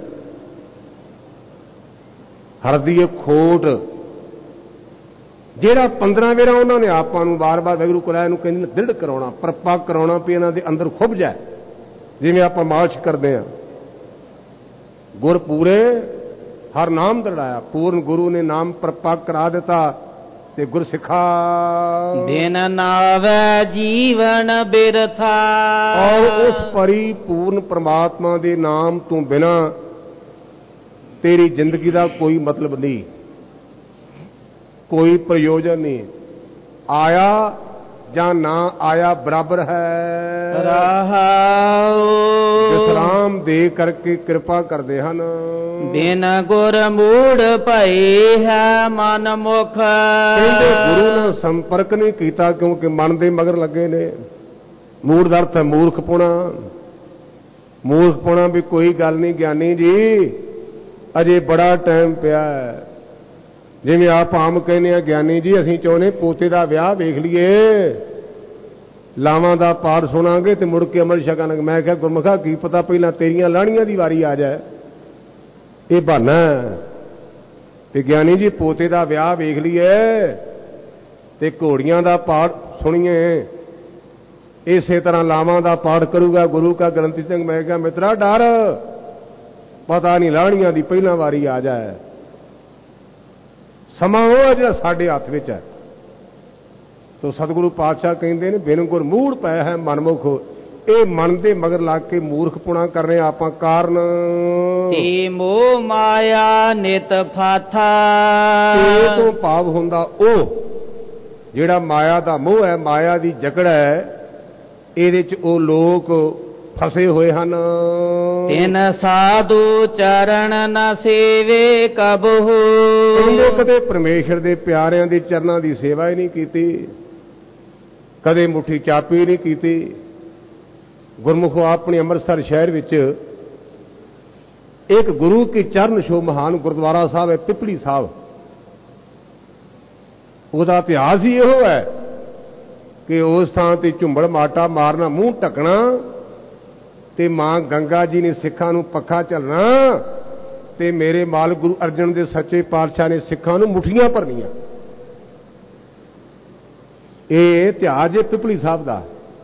ਹਰਦੀ ਇਹ ਖੋਟ। ਜਿਹੜਾ ਪੰਦਰਾਂ ਵੇਰਾ ਉਹਨਾਂ ਨੇ ਆਪਾਂ ਨੂੰ ਬਾਰ-ਬਾਰ ਵਾਹਿਗੁਰੂ ਕਰਾਇਆ, ਇਹਨੂੰ ਕਹਿੰਦੇ ਨੇ ਦ੍ਰਿੜ ਕਰਾਉਣਾ, ਪਰਪੱਕ ਕਰਾਉਣਾ ਵੀ ਇਹਨਾਂ ਦੇ ਅੰਦਰ ਖੁੱਭ ਜਾਏ, ਜਿਵੇਂ ਆਪਾਂ ਮਾਲਸ਼ ਕਰਦੇ ਹਾਂ। ਗੁਰ ਪੂਰੇ ਹਰ ਨਾਮ ਦ੍ਰਿੜਾਇਆ। ਪੂਰਨ ਗੁਰੂ ਨੇ ਨਾਮ ਪਰਪੱਕ ਕਰਾ ਦਿੱਤਾ ਤੇ ਗੁਰਸਿੱਖਾ ਬਿਨ ਨਾਵੈ ਜੀਵਨ ਬਿਰਥਾ। ਔਰ ਉਸ ਪਰਿਪੂਰਨ ਪ੍ਰਮਾਤਮਾ ਦੇ ਨਾਮ ਤੋਂ ਬਿਨਾ ਤੇਰੀ ਜ਼ਿੰਦਗੀ ਦਾ ਕੋਈ ਮਤਲਬ ਨਹੀਂ, ਕੋਈ ਪ੍ਰਯੋਜਨ ਨਹੀਂ। ਆਇਆ ਜਾਂ ਨਾ ਆਇਆ ਬਰਾਬਰ ਹੈ। ਰਹਾਉ ਵਿਸਰਾਮ ਦੇ ਕਰਕੇ ਕਿਰਪਾ ਕਰਦੇ ਹਨ। ਬਿਨ ਗੁਰ ਮੂੜ ਭਈ ਹੈ ਮਨ ਮੁਖ। ਕਹਿੰਦੇ ਗੁਰੂ ਨਾਲ ਸੰਪਰਕ ਨਹੀਂ ਕੀਤਾ ਕਿਉਂਕਿ ਮਨ ਦੇ ਮਗਰ ਲੱਗੇ ਨੇ। ਮੂੜ ਦਾ ਅਰਥ ਹੈ ਮੂਰਖਪੁਣਾ। ਮੂਰਖਪੁਣਾ ਵੀ ਕੋਈ ਗੱਲ ਨਹੀਂ ਗਿਆਨੀ ਜੀ, ਅਜੇ ਬੜਾ ਟਾਈਮ ਪਿਆ ਹੈ। ਜਿਵੇਂ ਆਪ ਆਮ ਕਹਿੰਦੇ ਆ ਗਿਆਨੀ ਜੀ ਅਸੀਂ ਚਾਹੁੰਦੇ ਪੋਤੇ ਦਾ ਵਿਆਹ ਵੇਖ ਲਈਏ, ਲਾਵਾਂ ਦਾ ਪਾਠ ਸੁਣਾਂਗੇ ਤੇ ਮੁੜ ਕੇ ਅਮਲ ਛਕਾਂਗੇ। ਮੈਂ ਕਿਹਾ ਗੁਰਮੁਖਾ ਕੀ ਪਤਾ ਪਹਿਲਾਂ ਤੇਰੀਆਂ ਲਾਣੀਆਂ ਦੀ ਵਾਰੀ ਆ ਜਾਏ। ਇਹ ਬਹਾਨਾ ਤੇ ਗਿਆਨੀ ਜੀ ਪੋਤੇ ਦਾ ਵਿਆਹ ਵੇਖ ਲਈਏ ਤੇ ਘੋੜੀਆਂ ਦਾ ਪਾਠ ਸੁਣੀਏ, ਇਸੇ ਤਰ੍ਹਾਂ ਲਾਵਾਂ ਦਾ ਪਾਠ ਕਰੂਗਾ ਗੁਰੂ ਕਾ ਗ੍ਰੰਥੀ ਸਿੰਘ। ਮੈਂ ਕਿਹਾ ਮਿੱਤਰਾ ਡਰ, ਪਤਾ ਨਹੀਂ ਲਾਣੀਆਂ ਦੀ ਪਹਿਲਾਂ ਵਾਰੀ ਆ ਜਾਏ। ਸਮਾਂ ਉਹ ਜਿਹੜਾ ਸਾਡੇ ਹੱਥ ਵਿੱਚ ਹੈ। ਤੋ ਸਤਿਗੁਰੂ ਪਾਤਸ਼ਾਹ ਕਹਿੰਦੇ ਨੇ ਬਿਨ ਗੁਰ ਮੂੜ ਪੈ ਹੈ ਮਨਮੁਖ। ਇਹ ਮਨ ਦੇ ਮਗਰ ਲੱਗ ਕੇ ਮੂਰਖਪੁਣਾ ਕਰ ਰਹੇ ਆਪਾਂ ਕਾਰਨ। ਤੇ ਮੋਹ ਮਾਇਆ ਨਿਤ ਫਾਥਾ। ਇਹ ਤੋਂ ਭਾਵ ਹੁੰਦਾ ਉਹ ਜਿਹੜਾ ਮਾਇਆ ਦਾ ਮੋਹ ਹੈ, ਮਾਇਆ ਦੀ ਜਕੜ ਹੈ, ਇਹਦੇ ਚ ਉਹ ਲੋਕ ਫਸੇ ਹੋਏ ਹਨ। ਤਿਨ ਸਾਧੂ ਚਰਨ ਨ ਸੇਵੇ ਕਬਹੂ। ਕਹਿੰਦੇ ਕਦੇ ਪਰਮੇਸ਼ਰ ਦੇ ਪਿਆਰਿਆਂ ਦੇ ਚਰਨਾਂ ਦੀ ਸੇਵਾ ਹੀ ਨਹੀਂ ਕੀਤੀ, ਕਦੇ ਮੁੱਠੀ ਚਾਪੀ ਨਹੀਂ ਕੀਤੀ। ਗੁਰਮੁਖੋ ਆਪਣੇ ਅੰਮ੍ਰਿਤਸਰ ਸ਼ਹਿਰ ਵਿੱਚ ਇੱਕ ਗੁਰੂ ਕੀ ਚਰਨ ਛੋਹ ਮਹਾਨ ਗੁਰਦੁਆਰਾ ਸਾਹਿਬ ਹੈ ਪਿਪਲੀ ਸਾਹਿਬ। ਉਹਦਾ ਇਤਿਹਾਸ ਹੀ ਇਹੋ ਹੈ ਕਿ ਉਸ ਥਾਂ ਤੇ ਝੁੰਬੜ ਮਾਟਾ ਮਾਰਨਾ, ਮੂੰਹ ਢੱਕਣਾ, ਤੇ ਮਾਂ ਗੰਗਾ ਜੀ ਨੇ ਸਿੱਖਾਂ ਨੂੰ ਪੱਖਾ ਝੱਲਣਾ, ਤੇ ਮੇਰੇ ਮਾਲਕ ਗੁਰੂ ਅਰਜਨ ਦੇ ਸੱਚੇ ਪਾਤਸ਼ਾਹ ਨੇ ਸਿੱਖਾਂ ਨੂੰ ਮੁੱਠੀਆਂ ਭਰਨੀਆਂ। ਇਹ ਇਤਿਹਾਸ ਹੈ ਪਿਪਲੀ ਸਾਹਿਬ ਦਾ,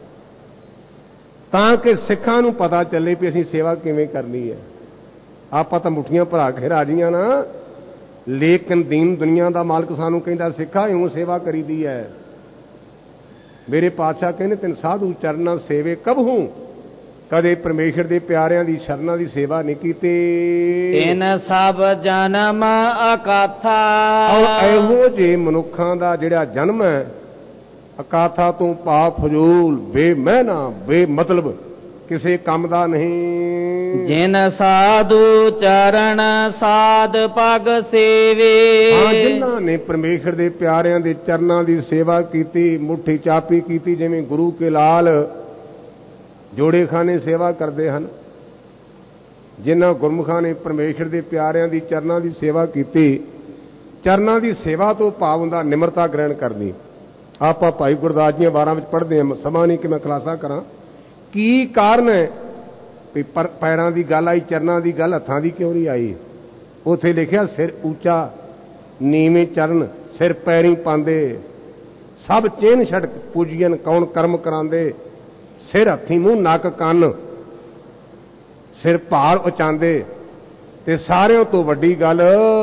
ਤਾਂ ਕਿ ਸਿੱਖਾਂ ਨੂੰ ਪਤਾ ਚੱਲੇ ਵੀ ਅਸੀਂ ਸੇਵਾ ਕਿਵੇਂ ਕਰਨੀ ਹੈ। ਆਪਾਂ ਤਾਂ ਮੁੱਠੀਆਂ ਭਰਾ ਕੇ ਰਾਜੀਆਂ ਨਾ, ਲੇਕਿਨ ਦੀਨ ਦੁਨੀਆ ਦਾ ਮਾਲਕ ਸਾਨੂੰ ਕਹਿੰਦਾ ਸਿੱਖਾ ਇਉਂ ਸੇਵਾ ਕਰੀਦੀ ਹੈ। ਮੇਰੇ ਪਾਤਸ਼ਾਹ ਕਹਿੰਦੇ ਤਿੰਨ ਸਾਧੂ ਚਰਨਾਂ ਸੇਵੇ ਕਬਹੂ। ਕਦੇ ਪਰਮੇਸ਼ਰ ਦੇ ਪਿਆਰਿਆਂ ਦੀ ਸ਼ਰਨਾਂ ਦੀ ਸੇਵਾ ਨਹੀਂ ਕੀਤੀ। ਤਿਨ ਸਭ ਜਨਮ ਅਕਾਥਾ। ਔਰ ਇਹੋ ਜਿਹੇ ਮਨੁੱਖਾਂ ਦਾ ਜਿਹੜਾ ਜਨਮ ਹੈ, ਅਕਾਥਾ ਤੋਂ ਭਾਵ ਫਜ਼ੂਲ, ਬੇਮਹਿਨਾ, ਬੇਮਤਲਬ, ਕਿਸੇ ਕੰਮ ਦਾ ਨਹੀਂ। ਜਿਨ ਸਾਧੂ ਚਰਨ ਸਾਧ ਪਗ ਸੇਵੇ। ਹਾਂ, ਜਿਨ੍ਹਾਂ ਨੇ ਪਰਮੇਸ਼ਰ ਦੇ ਪਿਆਰਿਆਂ ਦੇ ਚਰਨਾਂ ਦੀ ਸੇਵਾ ਕੀਤੀ, ਮੁੱਠੀ ਚਾਪੀ ਕੀਤੀ, ਜਿਵੇਂ ਗੁਰੂ ਕੇ ਲਾਲ ਜੋੜੇ ਖਾਨੇ ਸੇਵਾ ਕਰਦੇ ਹਨ। ਜਿਨ੍ਹਾਂ ਗੁਰਮੁਖਾਂ ਨੇ ਪਰਮੇਸ਼ਰ ਦੇ ਪਿਆਰਿਆਂ ਦੀ ਚਰਨਾਂ ਦੀ ਸੇਵਾ ਕੀਤੀ। ਚਰਨਾਂ ਦੀ ਸੇਵਾ ਤੋਂ ਭਾਵ ਹੁੰਦਾ ਨਿਮਰਤਾ ਗ੍ਰਹਿਣ ਕਰਨੀ। ਆਪਾਂ ਭਾਈ ਗੁਰਦਾਸ ਦੀਆਂ ਵਾਰਾਂ ਵਿੱਚ ਪੜ੍ਹਦੇ ਹਾਂ, ਸਮਾਂ ਨਹੀਂ ਕਿ ਮੈਂ ਖੁਲਾਸਾ ਕਰਾਂ ਕੀ ਕਾਰਨ ਹੈ ਵੀ ਪਰ ਪੈਰਾਂ ਦੀ ਗੱਲ ਆਈ, ਚਰਨਾਂ ਦੀ ਗੱਲ ਹੱਥਾਂ ਦੀ ਕਿਉਂ ਨਹੀਂ ਆਈ। ਉੱਥੇ ਲਿਖਿਆ ਸਿਰ ਉੱਚਾ ਨੀਵੇਂ ਚਰਨ ਸਿਰ ਪੈਰੀ ਪਾਉਂਦੇ, ਸਭ ਚੇਨ ਛੜ ਪੂਜੀਨ ਕੌਣ ਕਰਮ ਕਰਾਂਦੇ। ਸਿਰ ਹੱਥੀ ਮੂੰਹ ਨੱਕ ਕੰਨ, ਸਿਰ ਭਾਰ ਉਚਾਂਦੇ। ਤੇ ਸਾਰਿਆਂ ਤੋਂ ਵੱਡੀ ਗੱਲ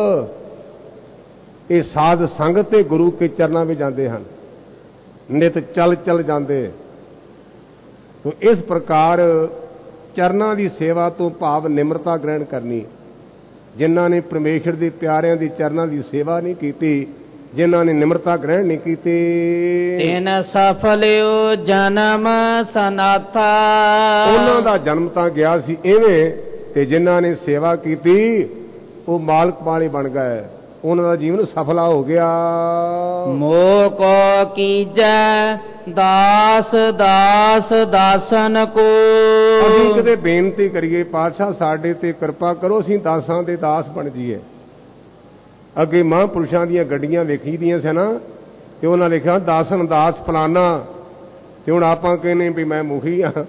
ਇਹ ਸਾਧ ਸੰਗਤ ਤੇ ਗੁਰੂ ਕੇ ਚਰਨਾਂ ਵਿੱਚ ਜਾਂਦੇ ਹਨ, ਨਿਤ ਚਲ ਚਲ ਜਾਂਦੇ। ਤੋ ਇਸ ਪ੍ਰਕਾਰ ਚਰਨਾਂ ਦੀ ਸੇਵਾ ਤੋਂ ਭਾਵ ਨਿਮਰਤਾ ਗ੍ਰਹਿਣ ਕਰਨੀ। ਜਿਨ੍ਹਾਂ ਨੇ ਪਰਮੇਸ਼ਰ ਦੇ ਪਿਆਰਿਆਂ ਦੀ ਚਰਨਾਂ ਦੀ ਸੇਵਾ ਨਹੀਂ ਕੀਤੀ, ਜਿਨ੍ਹਾਂ ਨੇ ਨਿਮਰਤਾ ਗ੍ਰਹਿਣ ਨਹੀਂ ਕੀਤੀ। ਤਿਨ ਸਫਲਿਓ ਜਨਮ ਸਨਾਥਾ, ਉਹਨਾਂ ਦਾ ਜਨਮ ਤਾਂ ਗਿਆ ਸੀ ਇਵੇਂ, ਤੇ ਜਿਨ੍ਹਾਂ ਨੇ ਸੇਵਾ ਕੀਤੀ ਉਹ ਮਾਲਕ ਵਾਲੇ ਬਣ ਗਏ, ਉਹਨਾਂ ਦਾ ਜੀਵਨ ਸਫਲਾ ਹੋ ਗਿਆ। ਮੋਹ ਕੋ ਕੀਜੈ ਦਾਸ ਦਾਸ ਦਾਸਨ ਕੋ, ਅਸੀਂ ਕਿਤੇ ਬੇਨਤੀ ਕਰੀਏ ਪਾਤਸ਼ਾਹ ਸਾਡੇ ਤੇ ਕਿਰਪਾ ਕਰੋ, ਅਸੀਂ ਦਾਸਾਂ ਦੇ ਦਾਸ ਬਣ ਜਾਈਏ। ਅੱਗੇ ਮਹਾਂਪੁਰਸ਼ਾਂ ਦੀਆਂ ਗੱਡੀਆਂ ਵੇਖੀ ਦੀਆਂ ਸੀ ਨਾ, ਤੇ ਉਹਨਾਂ ਲਿਖਿਆ ਦਾਸਨ ਦਾਸ ਫਲਾਨਾ, ਤੇ ਹੁਣ ਆਪਾਂ ਕਹਿੰਦੇ ਵੀ ਮੈਂ ਮੁਖੀ ਹਾਂ।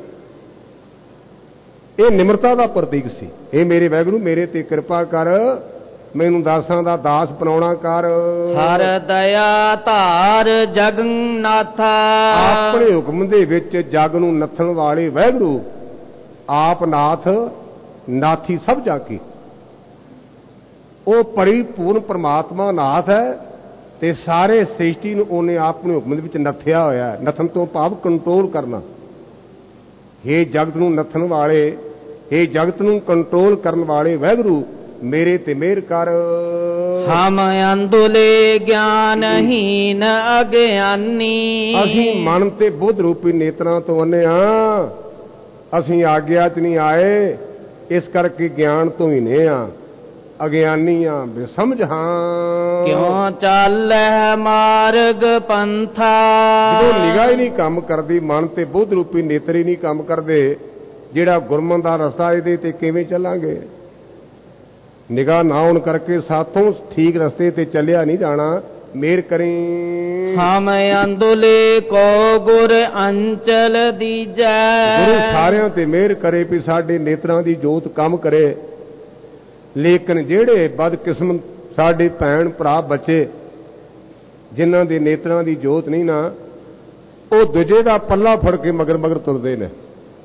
ਇਹ ਨਿਮਰਤਾ ਦਾ ਪ੍ਰਤੀਕ ਸੀ। ਇਹ ਮੇਰੇ ਵਾਹਿਗੁਰੂ ਮੇਰੇ ਤੇ ਕਿਰਪਾ ਕਰ, ਮੈਨੂੰ ਦਾਸਾਂ ਦਾ ਦਾਸ ਬਣਾਉਣਾ ਕਰ। ਹਰ ਦਇਆ ਧਾਰ ਜਗਨਨਾਥਾ, ਆਪਣੇ ਹੁਕਮ ਦੇ ਵਿੱਚ ਜਗ ਨੂੰ ਨੱਥਣ ਵਾਲੇ ਵਾਹਿਗੁਰੂ ਆਪ ਨਾਥ ਨਾਥੀ ਸਭ ਜਾ ਕੇ, ਉਹ ਪਰਿਪੂਰਨ ਪਰਮਾਤਮਾ ਨਾਥ ਹੈ, ਤੇ ਸਾਰੇ ਸ੍ਰਿਸ਼ਟੀ ਨੂੰ ਉਹਨੇ ਆਪਣੇ ਹੁਕਮ ਦੇ ਵਿੱਚ ਨੱਥਿਆ ਹੋਇਆ ਹੈ। ਨੱਥਣ ਤੋਂ ਭਾਵ ਕੰਟਰੋਲ ਕਰਨਾ। ਇਹ ਜਗਤ ਨੂੰ ਨੱਥਣ ਵਾਲੇ, ਇਹ ਜਗਤ ਨੂੰ ਕੰਟਰੋਲ ਕਰਨ ਵਾਲੇ ਵਾਹਿਗੁਰੂ ਮੇਰੇ ਤੇ ਮਿਹਰ ਕਰ। ਹਮ ਅੰਧੁਲੇ ਗਿਆਨਹੀਨ ਅਗਿਆਨੀ, ਅਸੀਂ ਮਨ ਤੇ ਬੁੱਧ ਰੂਪੀ ਨੇਤਰਾਂ ਤੋਂ ਅੰਨੇ ਆ, ਅਸੀਂ ਆਗਿਆ ਚ ਨਹੀਂ ਆਏ, ਇਸ ਕਰਕੇ ਗਿਆਨ ਤੋਂ ਹੀ ਨੇ ਆ, ਅਗਿਆਨੀ ਆ, ਬੇਸਮਝ ਹਾਂ। ਕਿਉਂ ਚੱਲੈ ਮਾਰਗ ਪੰਥਾ, ਜਦੋਂ ਨਿਗਾਹ ਹੀ ਨਹੀਂ ਕੰਮ ਕਰਦੀ, ਮਨ ਤੇ ਬੁੱਧ ਰੂਪੀ ਨੇਤਰ ਹੀ ਨਹੀਂ ਕੰਮ ਕਰਦੇ, ਜਿਹੜਾ ਗੁਰਮਤਿ ਦਾ ਰਸਤਾ ਇਹਦੇ ਤੇ ਕਿਵੇਂ ਚੱਲਾਂਗੇ? ਨਿਗਾਹ ਨਾ ਹੋਣ ਕਰਕੇ ਸਾਥੋਂ ਠੀਕ ਰਸਤੇ ਤੇ ਚੱਲਿਆ ਨਹੀਂ ਜਾਣਾ। ਮੇਰ ਕਰੀ। ਹਮ ਅੰਦੁਲੇ ਕੋ ਗੁਰ ਅੰਚਲ ਦੀਜੈ, ਗੁਰੂ ਸਾਰਿਆਂ ਤੇ ਮਿਹਰ ਕਰੇ ਵੀ ਸਾਡੇ ਨੇਤਰਾਂ ਦੀ ਜੋਤ ਕੰਮ ਕਰੇ। ਲੇਕਿਨ ਜਿਹੜੇ ਬਦਕਿਸਮਤ ਸਾਡੇ ਭੈਣ ਭਰਾ ਬੱਚੇ ਜਿਨ੍ਹਾਂ ਦੇ ਨੇਤਰਾਂ ਦੀ ਜੋਤ ਨਹੀਂ ਨਾ, ਉਹ ਦੂਜੇ ਦਾ ਪੱਲਾ ਫੜ ਕੇ ਮਗਰ ਮਗਰ ਤੁਰਦੇ ਨੇ।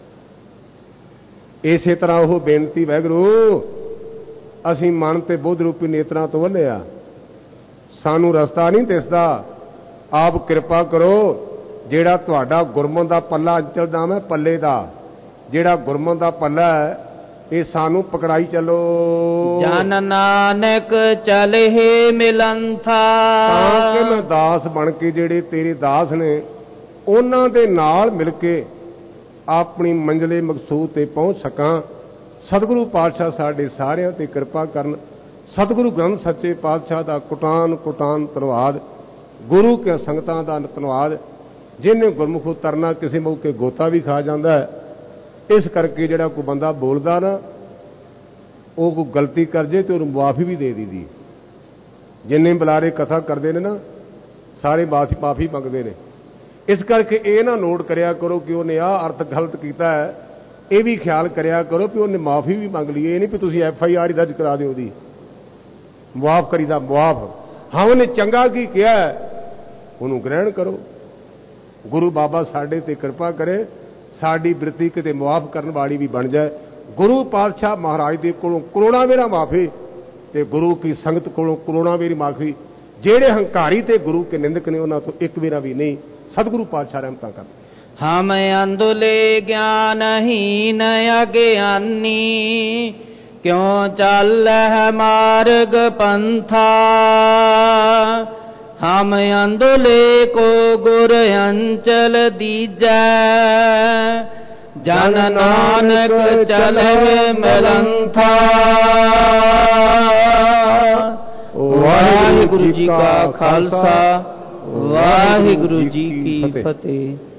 ਇਸੇ ਤਰ੍ਹਾਂ ਉਹ ਬੇਨਤੀ ਵਾਹਿਗੁਰੂ ਅਸੀਂ ਮਨ ਤੇ ਬੁੱਧ ਰੂਪੀ ਨੇਤਰਾਂ ਤੋਂ ਵੱਲਿਆ, ਸਾਨੂੰ ਰਸਤਾ ਨਹੀਂ ਦਿਸਦਾ, ਆਪ ਕਿਰਪਾ ਕਰੋ। ਜਿਹੜਾ ਤੁਹਾਡਾ ਗੁਰਮਤਿ ਦਾ ਪੱਲਾ ਅੰਚਲ ਨਾਮ ਹੈ, ਪੱਲੇ ਦਾ ਜਿਹੜਾ ਗੁਰਮਤਿ ਦਾ ਪੱਲਾ ਹੈ, ਇਹ ਸਾਨੂੰ ਪਕੜਾਈ ਚੱਲੋ। ਜਨ ਨਾਨਕ ਚਲਹਿ ਮਿਲੰਥਾ, ਤਾਂ ਕਿ ਮੈਂ ਦਾਸ ਬਣ ਕੇ ਜਿਹੜੇ ਤੇਰੇ ਦਾਸ ਨੇ ਉਹਨਾਂ ਦੇ ਨਾਲ ਮਿਲ ਕੇ ਆਪਣੀ ਮੰਜ਼ਲੇ ਮਕਸੂਦ ਤੇ ਪਹੁੰਚ ਸਕਾਂ। ਸਤਿਗੁਰੂ ਪਾਤਸ਼ਾਹ ਸਾਡੇ ਸਾਰਿਆਂ ਤੇ ਕਿਰਪਾ ਕਰਨ। ਸਤਿਗੁਰੂ ਗ੍ਰੰਥ ਸੱਚੇ ਪਾਤਸ਼ਾਹ ਦਾ ਕੁਟਾਨ ਕੁਟਾਨ ਧੰਨਵਾਦ, ਗੁਰੂ ਕੇ ਸੰਗਤਾਂ ਦਾ ਧੰਨਵਾਦ। ਜਿਹਨੇ ਗੁਰਮੁਖ ਤਰਨਾ ਕਿਸੇ ਮੌਕੇ ਗੋਤਾ ਵੀ ਖਾ ਜਾਂਦਾ ਹੈ। ਇਸ ਕਰਕੇ ਜਿਹੜਾ ਕੋਈ ਬੰਦਾ ਬੋਲਦਾ ਨਾ, ਉਹ ਕੋਈ ਗਲਤੀ ਕਰ ਜੇ ਤੇ ਉਹਨੂੰ ਮੁਆਫੀ ਵੀ ਦੇ ਦੀਦੀ। ਜਿੰਨੇ ਬੁਲਾਰੇ ਕਥਾ ਕਰਦੇ ਨੇ ਨਾ, ਸਾਰੇ ਮਾਫੀ ਮਾਫੀ ਮੰਗਦੇ ਨੇ। ਇਸ ਕਰਕੇ ਇਹ ਨਾ ਨੋਟ ਕਰਿਆ ਕਰੋ ਕਿ ਉਹਨੇ ਆਹ ਅਰਥ ਗਲਤ ਕੀਤਾ ਹੈ, ਇਹ ਵੀ ਖਿਆਲ ਕਰਿਆ ਕਰੋ ਕਿ ਉਹਨੇ ਮਾਫੀ ਵੀ ਮੰਗ ਲਈ। ਇਹ ਨਹੀਂ ਵੀ ਤੁਸੀਂ ਐਫ ਆਈ ਆਰ ਹੀ ਦਰਜ ਕਰਾ ਦਿਓ ਉਹਦੀ। ਮੁਆਫ ਕਰੀਦਾ ਮੁਆਫ। ਹਾਂ ਉਹਨੇ ਚੰਗਾ ਕੀ ਕਿਹਾ ਉਹਨੂੰ ਗ੍ਰਹਿਣ ਕਰੋ। ਗੁਰੂ ਬਾਬਾ ਸਾਡੇ ਤੇ ਕਿਰਪਾ ਕਰੇ, ਸਾਡੀ ਬਿਰਤੀ ਕਿਤੇ ਮੁਆਫ ਕਰਨ ਵਾਲੀ ਵੀ ਬਣ ਜਾਏ। ਗੁਰੂ ਪਾਤਸ਼ਾਹ ਮਹਾਰਾਜ ਦੇ ਕੋਲੋਂ ਕਰੋੜਾਂ ਵੇਰਾ ਮਾਫੀ, ਤੇ ਗੁਰੂ ਕੀ ਸੰਗਤ ਕੋਲੋਂ ਕਰੋੜਾਂ ਵੇਰੀ ਮਾਫੀ। ਜਿਹੜੇ ਹੰਕਾਰੀ ਤੇ ਗੁਰੂ ਕੇ ਨਿੰਦਕ ਨੇ ਉਹਨਾਂ ਤੋਂ ਇੱਕ ਵੇਰਾ ਵੀ ਨਹੀਂ। ਸਤਿਗੁਰੂ ਪਾਤਸ਼ਾਹ ਰਹਿਮਤਾਂ ਕਰ। ਹਮ ਅੰਧੁਲੇ ਗਿਆਨਹੀਨ ਅਗਿਆਨੀ, ਕਿਉਂ ਚੱਲਹਿ ਮਾਰਗ ਪੰਥਾ। ਹਮ ਅੰਧੁਲੇ ਕੋ ਗੁਰ ਅੰਚਲ ਦੀਜੈ, ਜਨ ਨਾਨਕ ਚਲਹਿ ਮਿਲੰਥਾ। ਵਾਹਿਗੁਰੂ ਜੀ ਕਾ ਖਾਲਸਾ, ਵਾਹਿਗੁਰੂ ਜੀ ਕੀ ਫਤਿਹ।